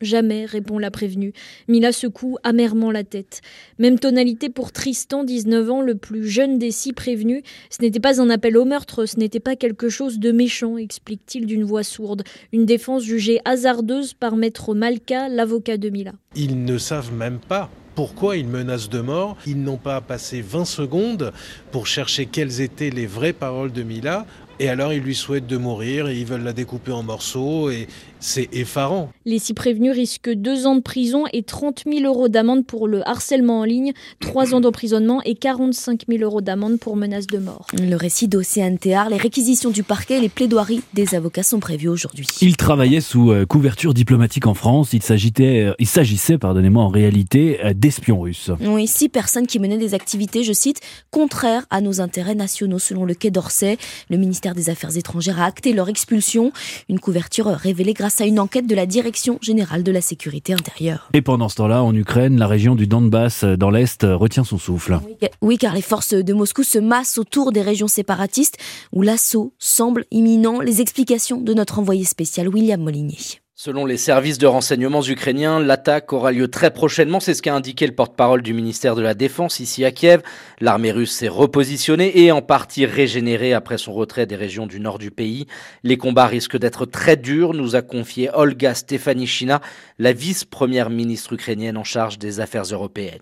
jamais, répond la prévenue. Mila secoue amèrement la tête. Même tonalité pour Tristan, 19 ans, le plus jeune des 6 prévenus. Ce n'était pas un appel au meurtre, ce n'était pas quelque chose de méchant, explique-t-il d'une voix sourde. Une défense jugée hasardeuse par maître Malka, l'avocat de Mila. Ils ne savent même pas pourquoi ils menacent de mort. Ils n'ont pas passé 20 secondes pour chercher quelles étaient les vraies paroles de Mila. Et alors ils lui souhaitent de mourir et ils veulent la découper en morceaux et c'est effarant. Les 6 prévenus risquent 2 ans de prison et 30 000 euros d'amende pour le harcèlement en ligne, 3 ans d'emprisonnement et 45 000 euros d'amende pour menace de mort. Le récit d'Océane Théard, les réquisitions du parquet et les plaidoiries des avocats sont prévues aujourd'hui. Il travaillait sous couverture diplomatique en France. Il s'agissait en réalité d'espions russes. Oui, 6 personnes qui menaient des activités, je cite, contraires à nos intérêts nationaux selon le Quai d'Orsay. Le ministère des Affaires étrangères a acté leur expulsion. Une couverture révélée grâce à une enquête de la Direction générale de la sécurité intérieure. Et pendant ce temps-là, en Ukraine, la région du Donbass, dans l'Est, retient son souffle. Oui, car les forces de Moscou se massent autour des régions séparatistes où l'assaut semble imminent. Les explications de notre envoyé spécial William Molinier. Selon les services de renseignements ukrainiens, l'attaque aura lieu très prochainement. C'est ce qu'a indiqué le porte-parole du ministère de la Défense ici à Kiev. L'armée russe s'est repositionnée et en partie régénérée après son retrait des régions du nord du pays. Les combats risquent d'être très durs, nous a confié Olga Stefanishina, la vice-première ministre ukrainienne en charge des affaires européennes.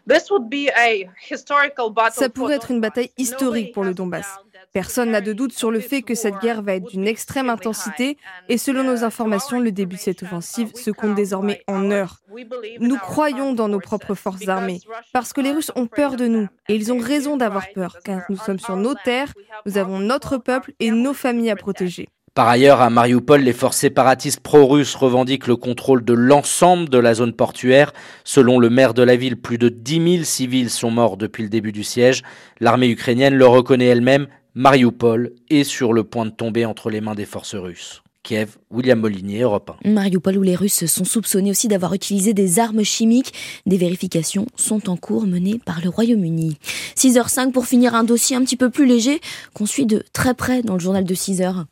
Ça pourrait être une bataille historique pour le Donbass. Personne n'a de doute sur le fait que cette guerre va être d'une extrême intensité et selon nos informations, le début de cette offensive se compte désormais en heures. Nous croyons dans nos propres forces armées parce que les Russes ont peur de nous et ils ont raison d'avoir peur car nous sommes sur nos terres, nous avons notre peuple et nos familles à protéger. Par ailleurs, à Mariupol, les forces séparatistes pro-russes revendiquent le contrôle de l'ensemble de la zone portuaire. Selon le maire de la ville, plus de 10 000 civils sont morts depuis le début du siège. L'armée ukrainienne le reconnaît elle-même. Mariupol est sur le point de tomber entre les mains des forces russes. Kiev, William Molinier, Europe 1. Mariupol où les Russes sont soupçonnés aussi d'avoir utilisé des armes chimiques. Des vérifications sont en cours menées par le Royaume-Uni. 6h05 pour finir un dossier un petit peu plus léger qu'on suit de très près dans le journal de 6h.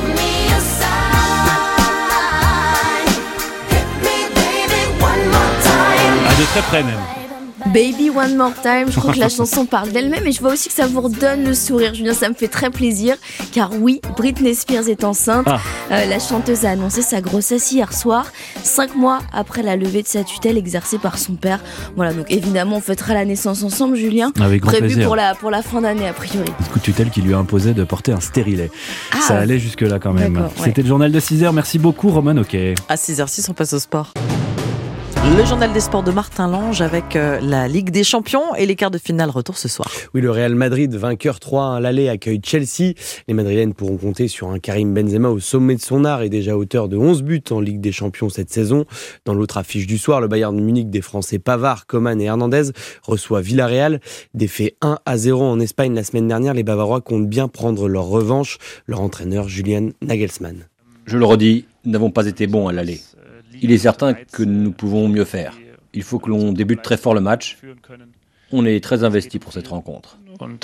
De très près même. Baby One More Time, je crois que la chanson parle d'elle-même et je vois aussi que ça vous redonne le sourire, Julien, ça me fait très plaisir car oui, Britney Spears est enceinte. La chanteuse a annoncé sa grossesse hier soir, 5 mois après la levée de sa tutelle exercée par son père. Voilà, donc évidemment on fêtera la naissance ensemble, Julien. Avec grand prévu plaisir. pour la fin d'année a priori. Un coup de tutelle qui lui a imposé de porter un stérilet. Ça allait jusque là quand même. D'accord, C'était le journal de 6h, merci beaucoup Roman, ok. À 6h06, on passe au sport. Le journal des sports de Martin Lange avec la Ligue des Champions et les quarts de finale retour ce soir. Oui, le Real Madrid, vainqueur 3-1 à l'aller, accueille Chelsea. Les Madrilènes pourront compter sur un Karim Benzema au sommet de son art et déjà auteur de 11 buts en Ligue des Champions cette saison. Dans l'autre affiche du soir, le Bayern de Munich des Français Pavard, Coman et Hernandez reçoit Villarreal. Défait 1-0 en Espagne la semaine dernière, les Bavarois comptent bien prendre leur revanche. Leur entraîneur Julian Nagelsmann. Je le redis, nous n'avons pas été bons à l'aller. Il est certain que nous pouvons mieux faire. Il faut que l'on débute très fort le match. On est très investi pour cette rencontre.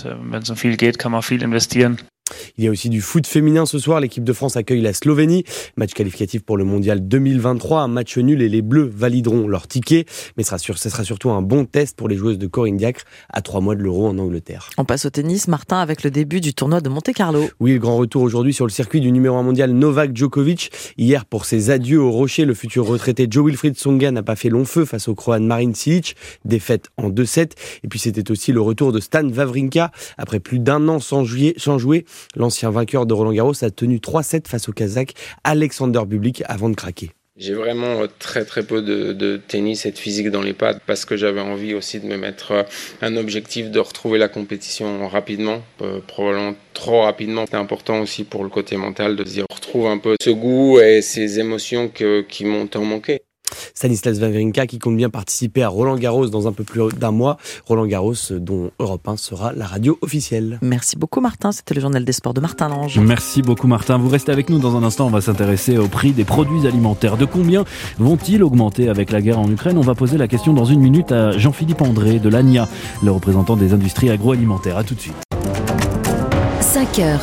Il y a aussi du foot féminin ce soir. L'équipe de France accueille la Slovénie. Match qualificatif pour le Mondial 2023. Un match nul et les Bleus valideront leur ticket. Mais ce sera surtout un bon test pour les joueuses de Corinne Diacre à 3 mois de l'Euro en Angleterre. On passe au tennis, Martin, avec le début du tournoi de Monte-Carlo. Oui, le grand retour aujourd'hui sur le circuit du numéro 1 mondial Novak Djokovic. Hier, pour ses adieux au Rocher, le futur retraité Jo-Wilfried Tsonga n'a pas fait long feu face au Croate Marin Cilic. Défaite en 2-7. Et puis c'était aussi le retour de Stan Wawrinka. Après plus d'un an sans jouer, l'ancien vainqueur de Roland-Garros a tenu 3-7 face au Kazakh Alexander Bublik avant de craquer. J'ai vraiment très très peu de tennis et de physique dans les pattes parce que j'avais envie aussi de me mettre un objectif de retrouver la compétition rapidement, probablement trop rapidement. C'est important aussi pour le côté mental de se dire on retrouve un peu ce goût et ces émotions qui m'ont tant manqué. Stanislas Wawrinka qui compte bien participer à Roland-Garros dans un peu plus d'un mois. Roland-Garros dont Europe 1 sera la radio officielle. Merci beaucoup Martin, c'était le journal des sports de Martin Lange. Merci beaucoup Martin, vous restez avec nous dans un instant, on va s'intéresser au prix des produits alimentaires. De combien vont-ils augmenter avec la guerre en Ukraine? On va poser la question dans une minute à Jean-Philippe André de l'ANIA, le représentant des industries agroalimentaires. À tout de suite. 5h,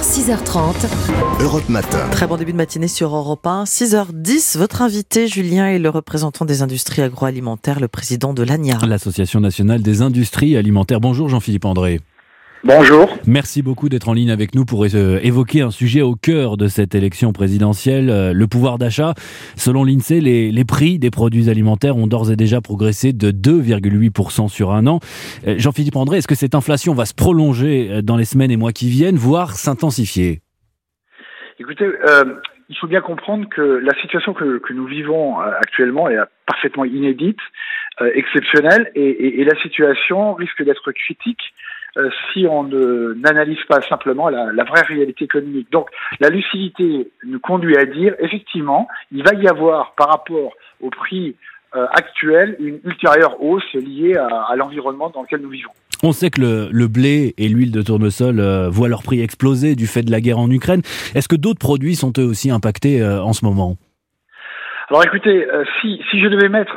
6h30. Europe Matin. Très bon début de matinée sur Europe 1. 6h10, votre invité, Julien, est le représentant des industries agroalimentaires, le président de l'ANIA. L'Association nationale des industries alimentaires. Bonjour Jean-Philippe André. Bonjour. Merci beaucoup d'être en ligne avec nous pour évoquer un sujet au cœur de cette élection présidentielle, le pouvoir d'achat. Selon l'INSEE, les prix des produits alimentaires ont d'ores et déjà progressé de 2,8% sur un an. Jean-Philippe André, est-ce que cette inflation va se prolonger dans les semaines et mois qui viennent, voire s'intensifier ? Écoutez, il faut bien comprendre que la situation que nous vivons actuellement est parfaitement inédite, exceptionnelle, et la situation risque d'être critique si on n'analyse pas simplement la vraie réalité économique. Donc, la lucidité nous conduit à dire, effectivement, il va y avoir, par rapport au prix actuel, une ultérieure hausse liée à l'environnement dans lequel nous vivons. On sait que le blé et l'huile de tournesol voient leur prix exploser du fait de la guerre en Ukraine. Est-ce que d'autres produits sont eux aussi impactés en ce moment ? Alors écoutez, si je devais mettre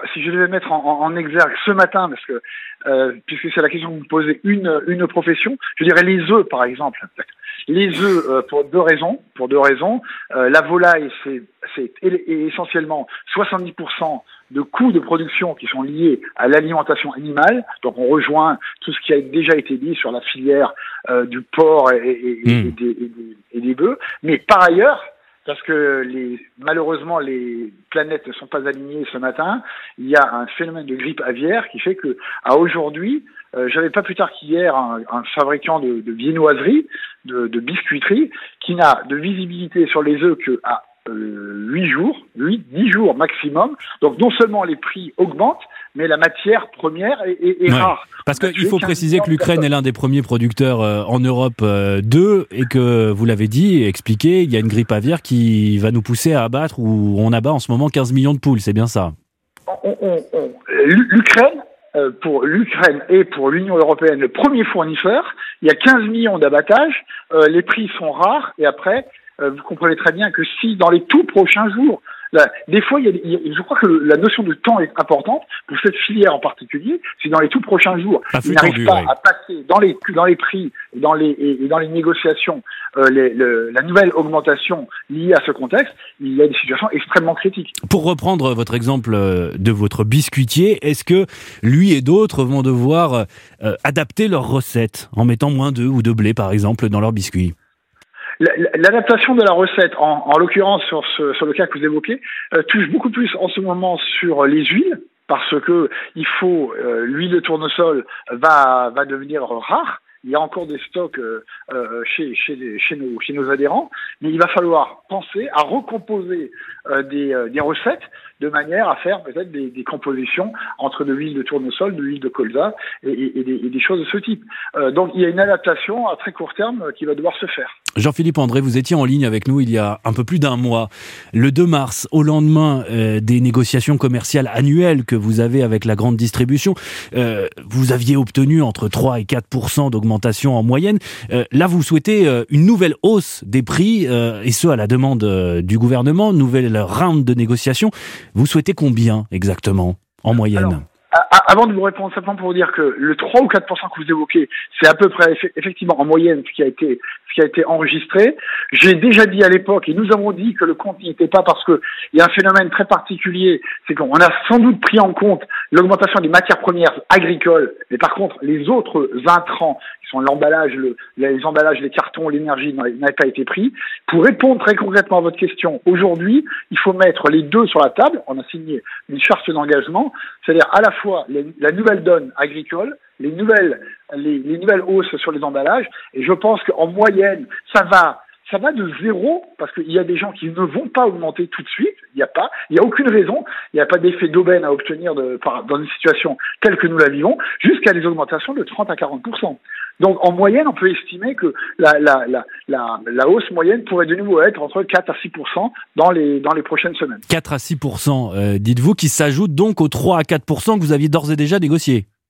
en exergue ce matin, parce que puisque c'est la question que vous me posez, une profession, je dirais les œufs par exemple. Les œufs pour deux raisons. La volaille, c'est essentiellement 70% de coûts de production qui sont liés à l'alimentation animale. Donc on rejoint tout ce qui a déjà été dit sur la filière du porc et des bœufs. Mais par ailleurs, parce que malheureusement les planètes ne sont pas alignées ce matin, il y a un phénomène de grippe aviaire qui fait que à aujourd'hui, j'avais pas plus tard qu'hier un fabricant de viennoiserie, de biscuiterie, qui n'a de visibilité sur les œufs que à 10 jours maximum. Donc non seulement les prix augmentent, mais la matière première est rare. Parce qu'il faut préciser que l'Ukraine est l'un des premiers producteurs en Europe d'œufs et que, vous l'avez dit et expliqué, il y a une grippe aviaire qui va nous pousser à abattre, ou on abat en ce moment 15 millions de poules, c'est bien ça ? L'Ukraine, pour l'Ukraine et pour l'Union européenne, le premier fournisseur, il y a 15 millions d'abattages, les prix sont rares, et après, vous comprenez très bien que si dans les tout prochains jours, des fois, je crois que la notion de temps est importante pour cette filière en particulier. Si dans les tout prochains jours, ils n'arrivent pas à passer dans les prix et dans les négociations la nouvelle augmentation liée à ce contexte, il y a des situations extrêmement critiques. Pour reprendre votre exemple de votre biscuitier, est-ce que lui et d'autres vont devoir adapter leurs recettes en mettant moins d'œufs ou de blé, par exemple, dans leurs biscuits ? L'adaptation de la recette, en l'occurrence sur le cas que vous évoquez, touche beaucoup plus en ce moment sur les huiles, parce que l'huile de tournesol va devenir rare. Il y a encore des stocks chez nos adhérents, mais il va falloir penser à recomposer des recettes de manière à faire peut-être des compositions entre de l'huile de tournesol, de l'huile de colza et des choses de ce type. Donc il y a une adaptation à très court terme qui va devoir se faire. Jean-Philippe André, vous étiez en ligne avec nous il y a un peu plus d'un mois. Le 2 mars, au lendemain des négociations commerciales annuelles que vous avez avec la grande distribution, vous aviez obtenu entre 3 et 4% d'augmentation en moyenne. Là, vous souhaitez une nouvelle hausse des prix, et ce à la demande du gouvernement, nouvelle round de négociations. Vous souhaitez combien exactement en moyenne ? Alors, avant de vous répondre, simplement pour vous dire que le 3 ou 4% que vous évoquez, c'est à peu près effectivement en moyenne ce qui a été enregistré. J'ai déjà dit à l'époque, et nous avons dit que le compte n'y était pas parce que il y a un phénomène très particulier, c'est qu'on a sans doute pris en compte l'augmentation des matières premières agricoles, mais par contre les autres intrants, qui sont l'emballage, les emballages, les cartons, l'énergie, n'avaient pas été pris. Pour répondre très concrètement à votre question, aujourd'hui, il faut mettre les deux sur la table. On a signé une charte d'engagement, c'est-à-dire à la fois la nouvelle donne agricole, les nouvelles hausses sur les emballages, et je pense qu'en moyenne, ça va de zéro, parce qu'il y a des gens qui ne vont pas augmenter tout de suite, il n'y a aucune raison, il n'y a pas d'effet d'aubaine à obtenir dans une situation telle que nous la vivons, jusqu'à des augmentations de 30 à 40%. Donc en moyenne, on peut estimer que la hausse moyenne pourrait de nouveau être entre 4 à 6% dans les prochaines semaines. 4 à 6%, dites-vous, qui s'ajoute donc aux 3 à 4% que vous aviez d'ores et déjà négociés.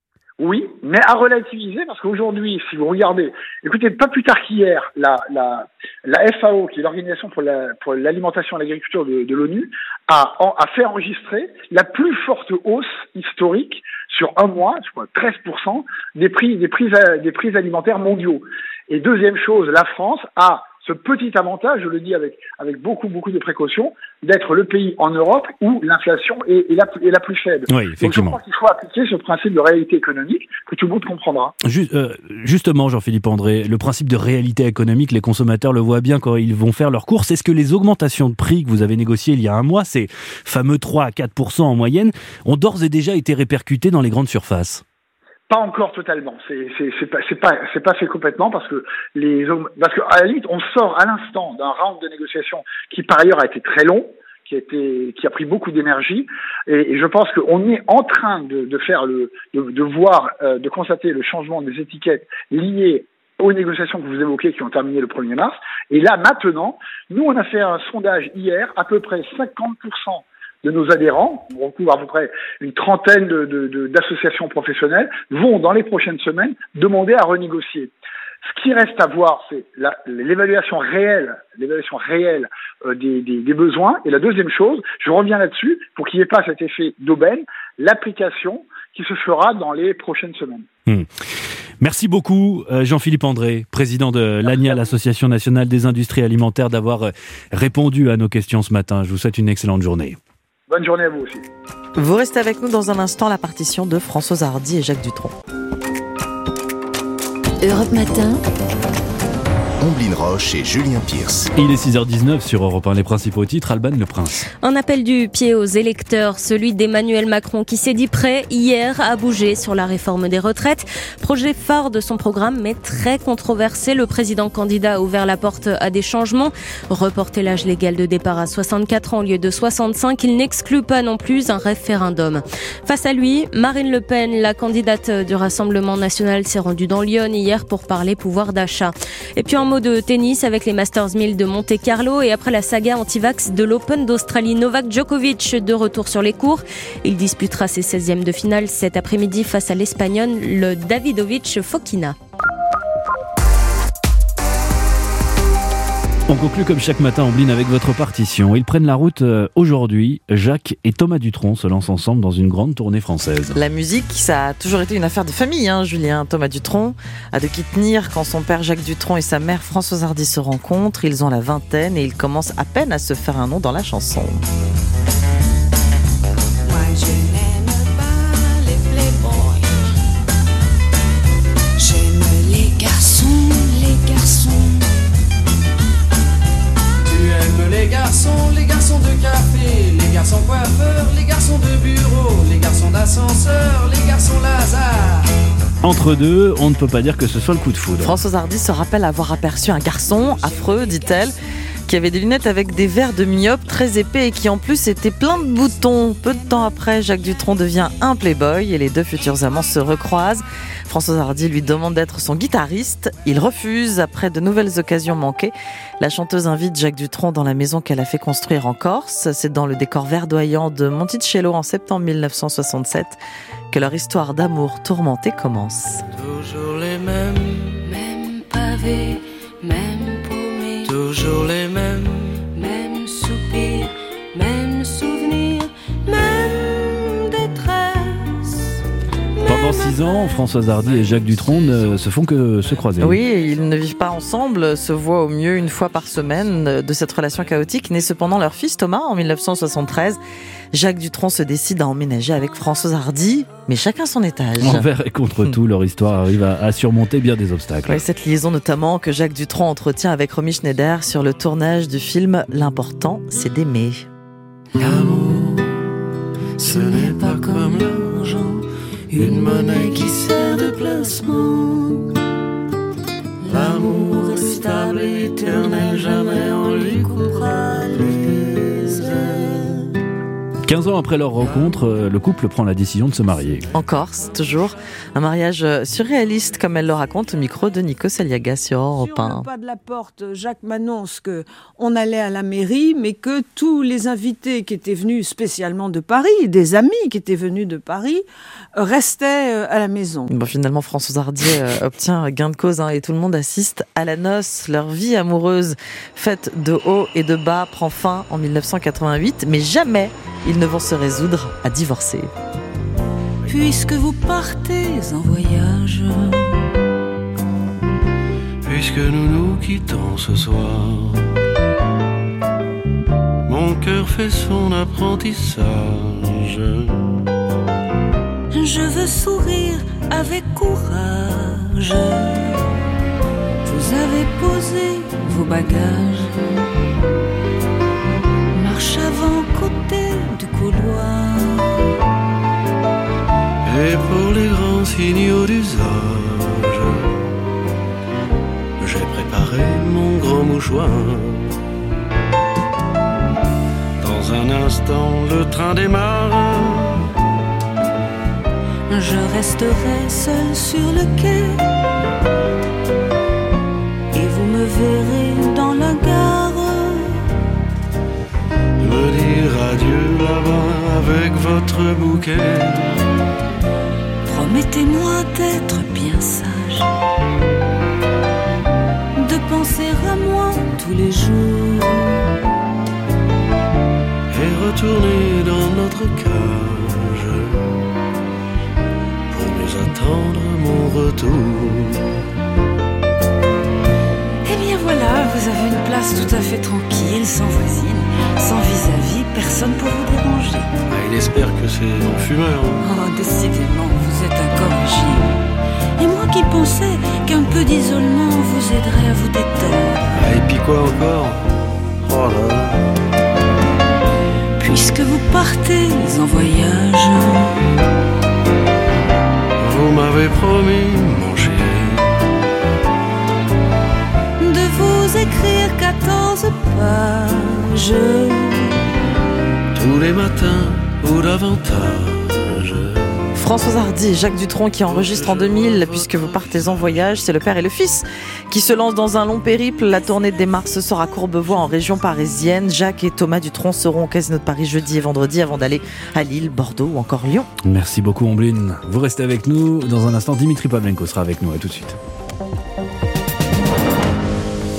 Oui, mais à relativiser parce qu'aujourd'hui, si vous regardez, écoutez, pas plus tard qu'hier, la FAO, qui est l'organisation pour l'alimentation et l'agriculture de l'ONU, a fait enregistrer la plus forte hausse historique sur un mois, je crois 13%, des prix alimentaires mondiaux. Et deuxième chose, la France a ce petit avantage, je le dis avec beaucoup de précautions, d'être le pays en Europe où l'inflation est la plus faible. Oui, effectivement. Donc je crois qu'il faut appliquer ce principe de réalité économique que tout le monde comprendra. Justement, Jean-Philippe André, le principe de réalité économique, les consommateurs le voient bien quand ils vont faire leurs courses. Est-ce que les augmentations de prix que vous avez négociées il y a un mois, ces fameux 3 à 4% en moyenne, ont d'ores et déjà été répercutés dans les grandes surfaces ? Pas encore totalement. C'est pas fait complètement parce que à la limite on sort à l'instant d'un round de négociation qui par ailleurs a été très long, qui a pris beaucoup d'énergie et je pense qu'on est en train de constater le changement des étiquettes liées aux négociations que vous évoquez qui ont terminé le 1er mars. Et là maintenant, nous on a fait un sondage hier, à peu près 50% de nos adhérents, on recouvre à peu près une trentaine d'associations professionnelles, vont dans les prochaines semaines demander à renégocier. Ce qui reste à voir, c'est l'évaluation réelle des besoins. Et la deuxième chose, je reviens là-dessus, pour qu'il n'y ait pas cet effet d'aubaine, l'application qui se fera dans les prochaines semaines. Merci beaucoup Jean-Philippe André, président de l'ANIA, l'Association nationale des industries alimentaires, d'avoir répondu à nos questions ce matin. Je vous souhaite une excellente journée. Bonne journée à vous aussi. Vous restez avec nous dans un instant, la partition de Françoise Hardy et Jacques Dutronc. Europe Matin. Omblin Roche et Julien Pierce. Il est 6h19 sur Europe 1, les principaux titres, Alban Le Prince. Un appel du pied aux électeurs, celui d'Emmanuel Macron qui s'est dit prêt hier à bouger sur la réforme des retraites. Projet phare de son programme mais très controversé. Le président candidat a ouvert la porte à des changements. Reporter l'âge légal de départ à 64 ans au lieu de 65. Il n'exclut pas non plus un référendum. Face à lui, Marine Le Pen, la candidate du Rassemblement national, s'est rendue dans Lyon hier pour parler pouvoir d'achat. Et puis en mot de tennis avec les Masters 1000 de Monte-Carlo et après la saga anti-vax de l'Open d'Australie, Novak Djokovic de retour sur les cours. Il disputera ses 16e de finale cet après-midi face à l'Espagnol, le Davidovich Fokina. On conclut comme chaque matin Omblin avec votre partition. Ils prennent la route aujourd'hui. Jacques et Thomas Dutronc se lancent ensemble dans une grande tournée française. La musique, ça a toujours été une affaire de famille, Julien. Thomas Dutronc a de qui tenir quand son père Jacques Dutronc et sa mère Françoise Hardy se rencontrent. Ils ont la vingtaine et ils commencent à peine à se faire un nom dans la chanson. Les garçons de café, les garçons coiffeurs, les garçons de bureau, les garçons d'ascenseur, les garçons Lazare. Entre deux, on ne peut pas dire que ce soit le coup de foudre. Françoise Hardy se rappelle avoir aperçu un garçon affreux, dit-elle, qui avait des lunettes avec des verres de myope très épais et qui en plus était plein de boutons. Peu de temps après, Jacques Dutronc devient un playboy et les deux futurs amants se recroisent. Françoise Hardy lui demande d'être son guitariste. Il refuse après de nouvelles occasions manquées. La chanteuse invite Jacques Dutronc dans la maison qu'elle a fait construire en Corse. C'est dans le décor verdoyant de Monticello en septembre 1967 que leur histoire d'amour tourmentée commence. Toujours les mêmes pavés, mêmes paumés. Toujours les mêmes soupirs, mêmes souvenirs, même détresse. Pendant 6 ans, Françoise Hardy et Jacques Dutronc ne se font que se croiser. Oui, ils ne vivent pas ensemble, se voient au mieux une fois par semaine. De cette relation chaotique naît cependant leur fils Thomas en 1973. Jacques Dutronc se décide à emménager avec Françoise Hardy, mais chacun son étage. Envers et contre tout, leur histoire arrive à surmonter bien des obstacles. Oui, cette liaison notamment que Jacques Dutronc entretient avec Romy Schneider sur le tournage du film « L'important, c'est d'aimer ». L'amour, ce n'est pas comme l'argent, une monnaie qui sert de placement. L'amour est stable et éternel, jamais on lui coupera les ailes. 15 ans après leur rencontre, le couple prend la décision de se marier. En Corse, toujours. Un mariage surréaliste, comme elle le raconte au micro de Nico Saliaga sur Europe 1. Sur le pas de la porte, Jacques m'annonce qu'on allait à la mairie, mais que tous les invités qui étaient venus spécialement de Paris, des amis qui étaient venus de Paris, restaient à la maison. Bon, finalement, Françoise Hardy obtient gain de cause et tout le monde assiste à la noce. Leur vie amoureuse, faite de haut et de bas, prend fin en 1988, mais jamais ils ne vont se résoudre à divorcer. Puisque vous partez en voyage, puisque nous nous quittons ce soir, mon cœur fait son apprentissage. Je veux sourire avec courage. Vous avez posé vos bagages, marche avant côté du couloir. Et pour les grands signaux d'usage, j'ai préparé mon grand mouchoir. Dans un instant, le train démarre. Je resterai seul sur le quai, et vous me verrez dans la gare me dire adieu là-bas avec votre bouquet. Promettez-moi d'être bien sage, de penser à moi tous les jours, et retourner dans notre cage pour mieux attendre mon retour. Eh bien voilà, vous avez une place tout à fait tranquille, sans voisine, sans vis-à-vis, personne pour vous déranger. Il espère que c'est un fumeur. Oh, décidément, vous êtes incorrigible. Et moi qui pensais qu'un peu d'isolement vous aiderait à vous détendre. Et puis quoi encore? Oh là là. Puisque vous partez en voyage, vous m'avez promis, mon chéri, de vous écrire 14 pages tous les matins ou davantage. Françoise Hardy et Jacques Dutronc qui enregistrent en 2000 Puisque vous partez en voyage. C'est le père et le fils qui se lancent dans un long périple. La tournée démarre ce soir à Courbevoie en région parisienne. Jacques et Thomas Dutronc seront au Casino de Paris jeudi et vendredi avant d'aller à Lille, Bordeaux ou encore Lyon. Merci beaucoup Ombline. Vous restez avec nous. Dans un instant, Dimitri Pavlenko sera avec nous. À tout de suite.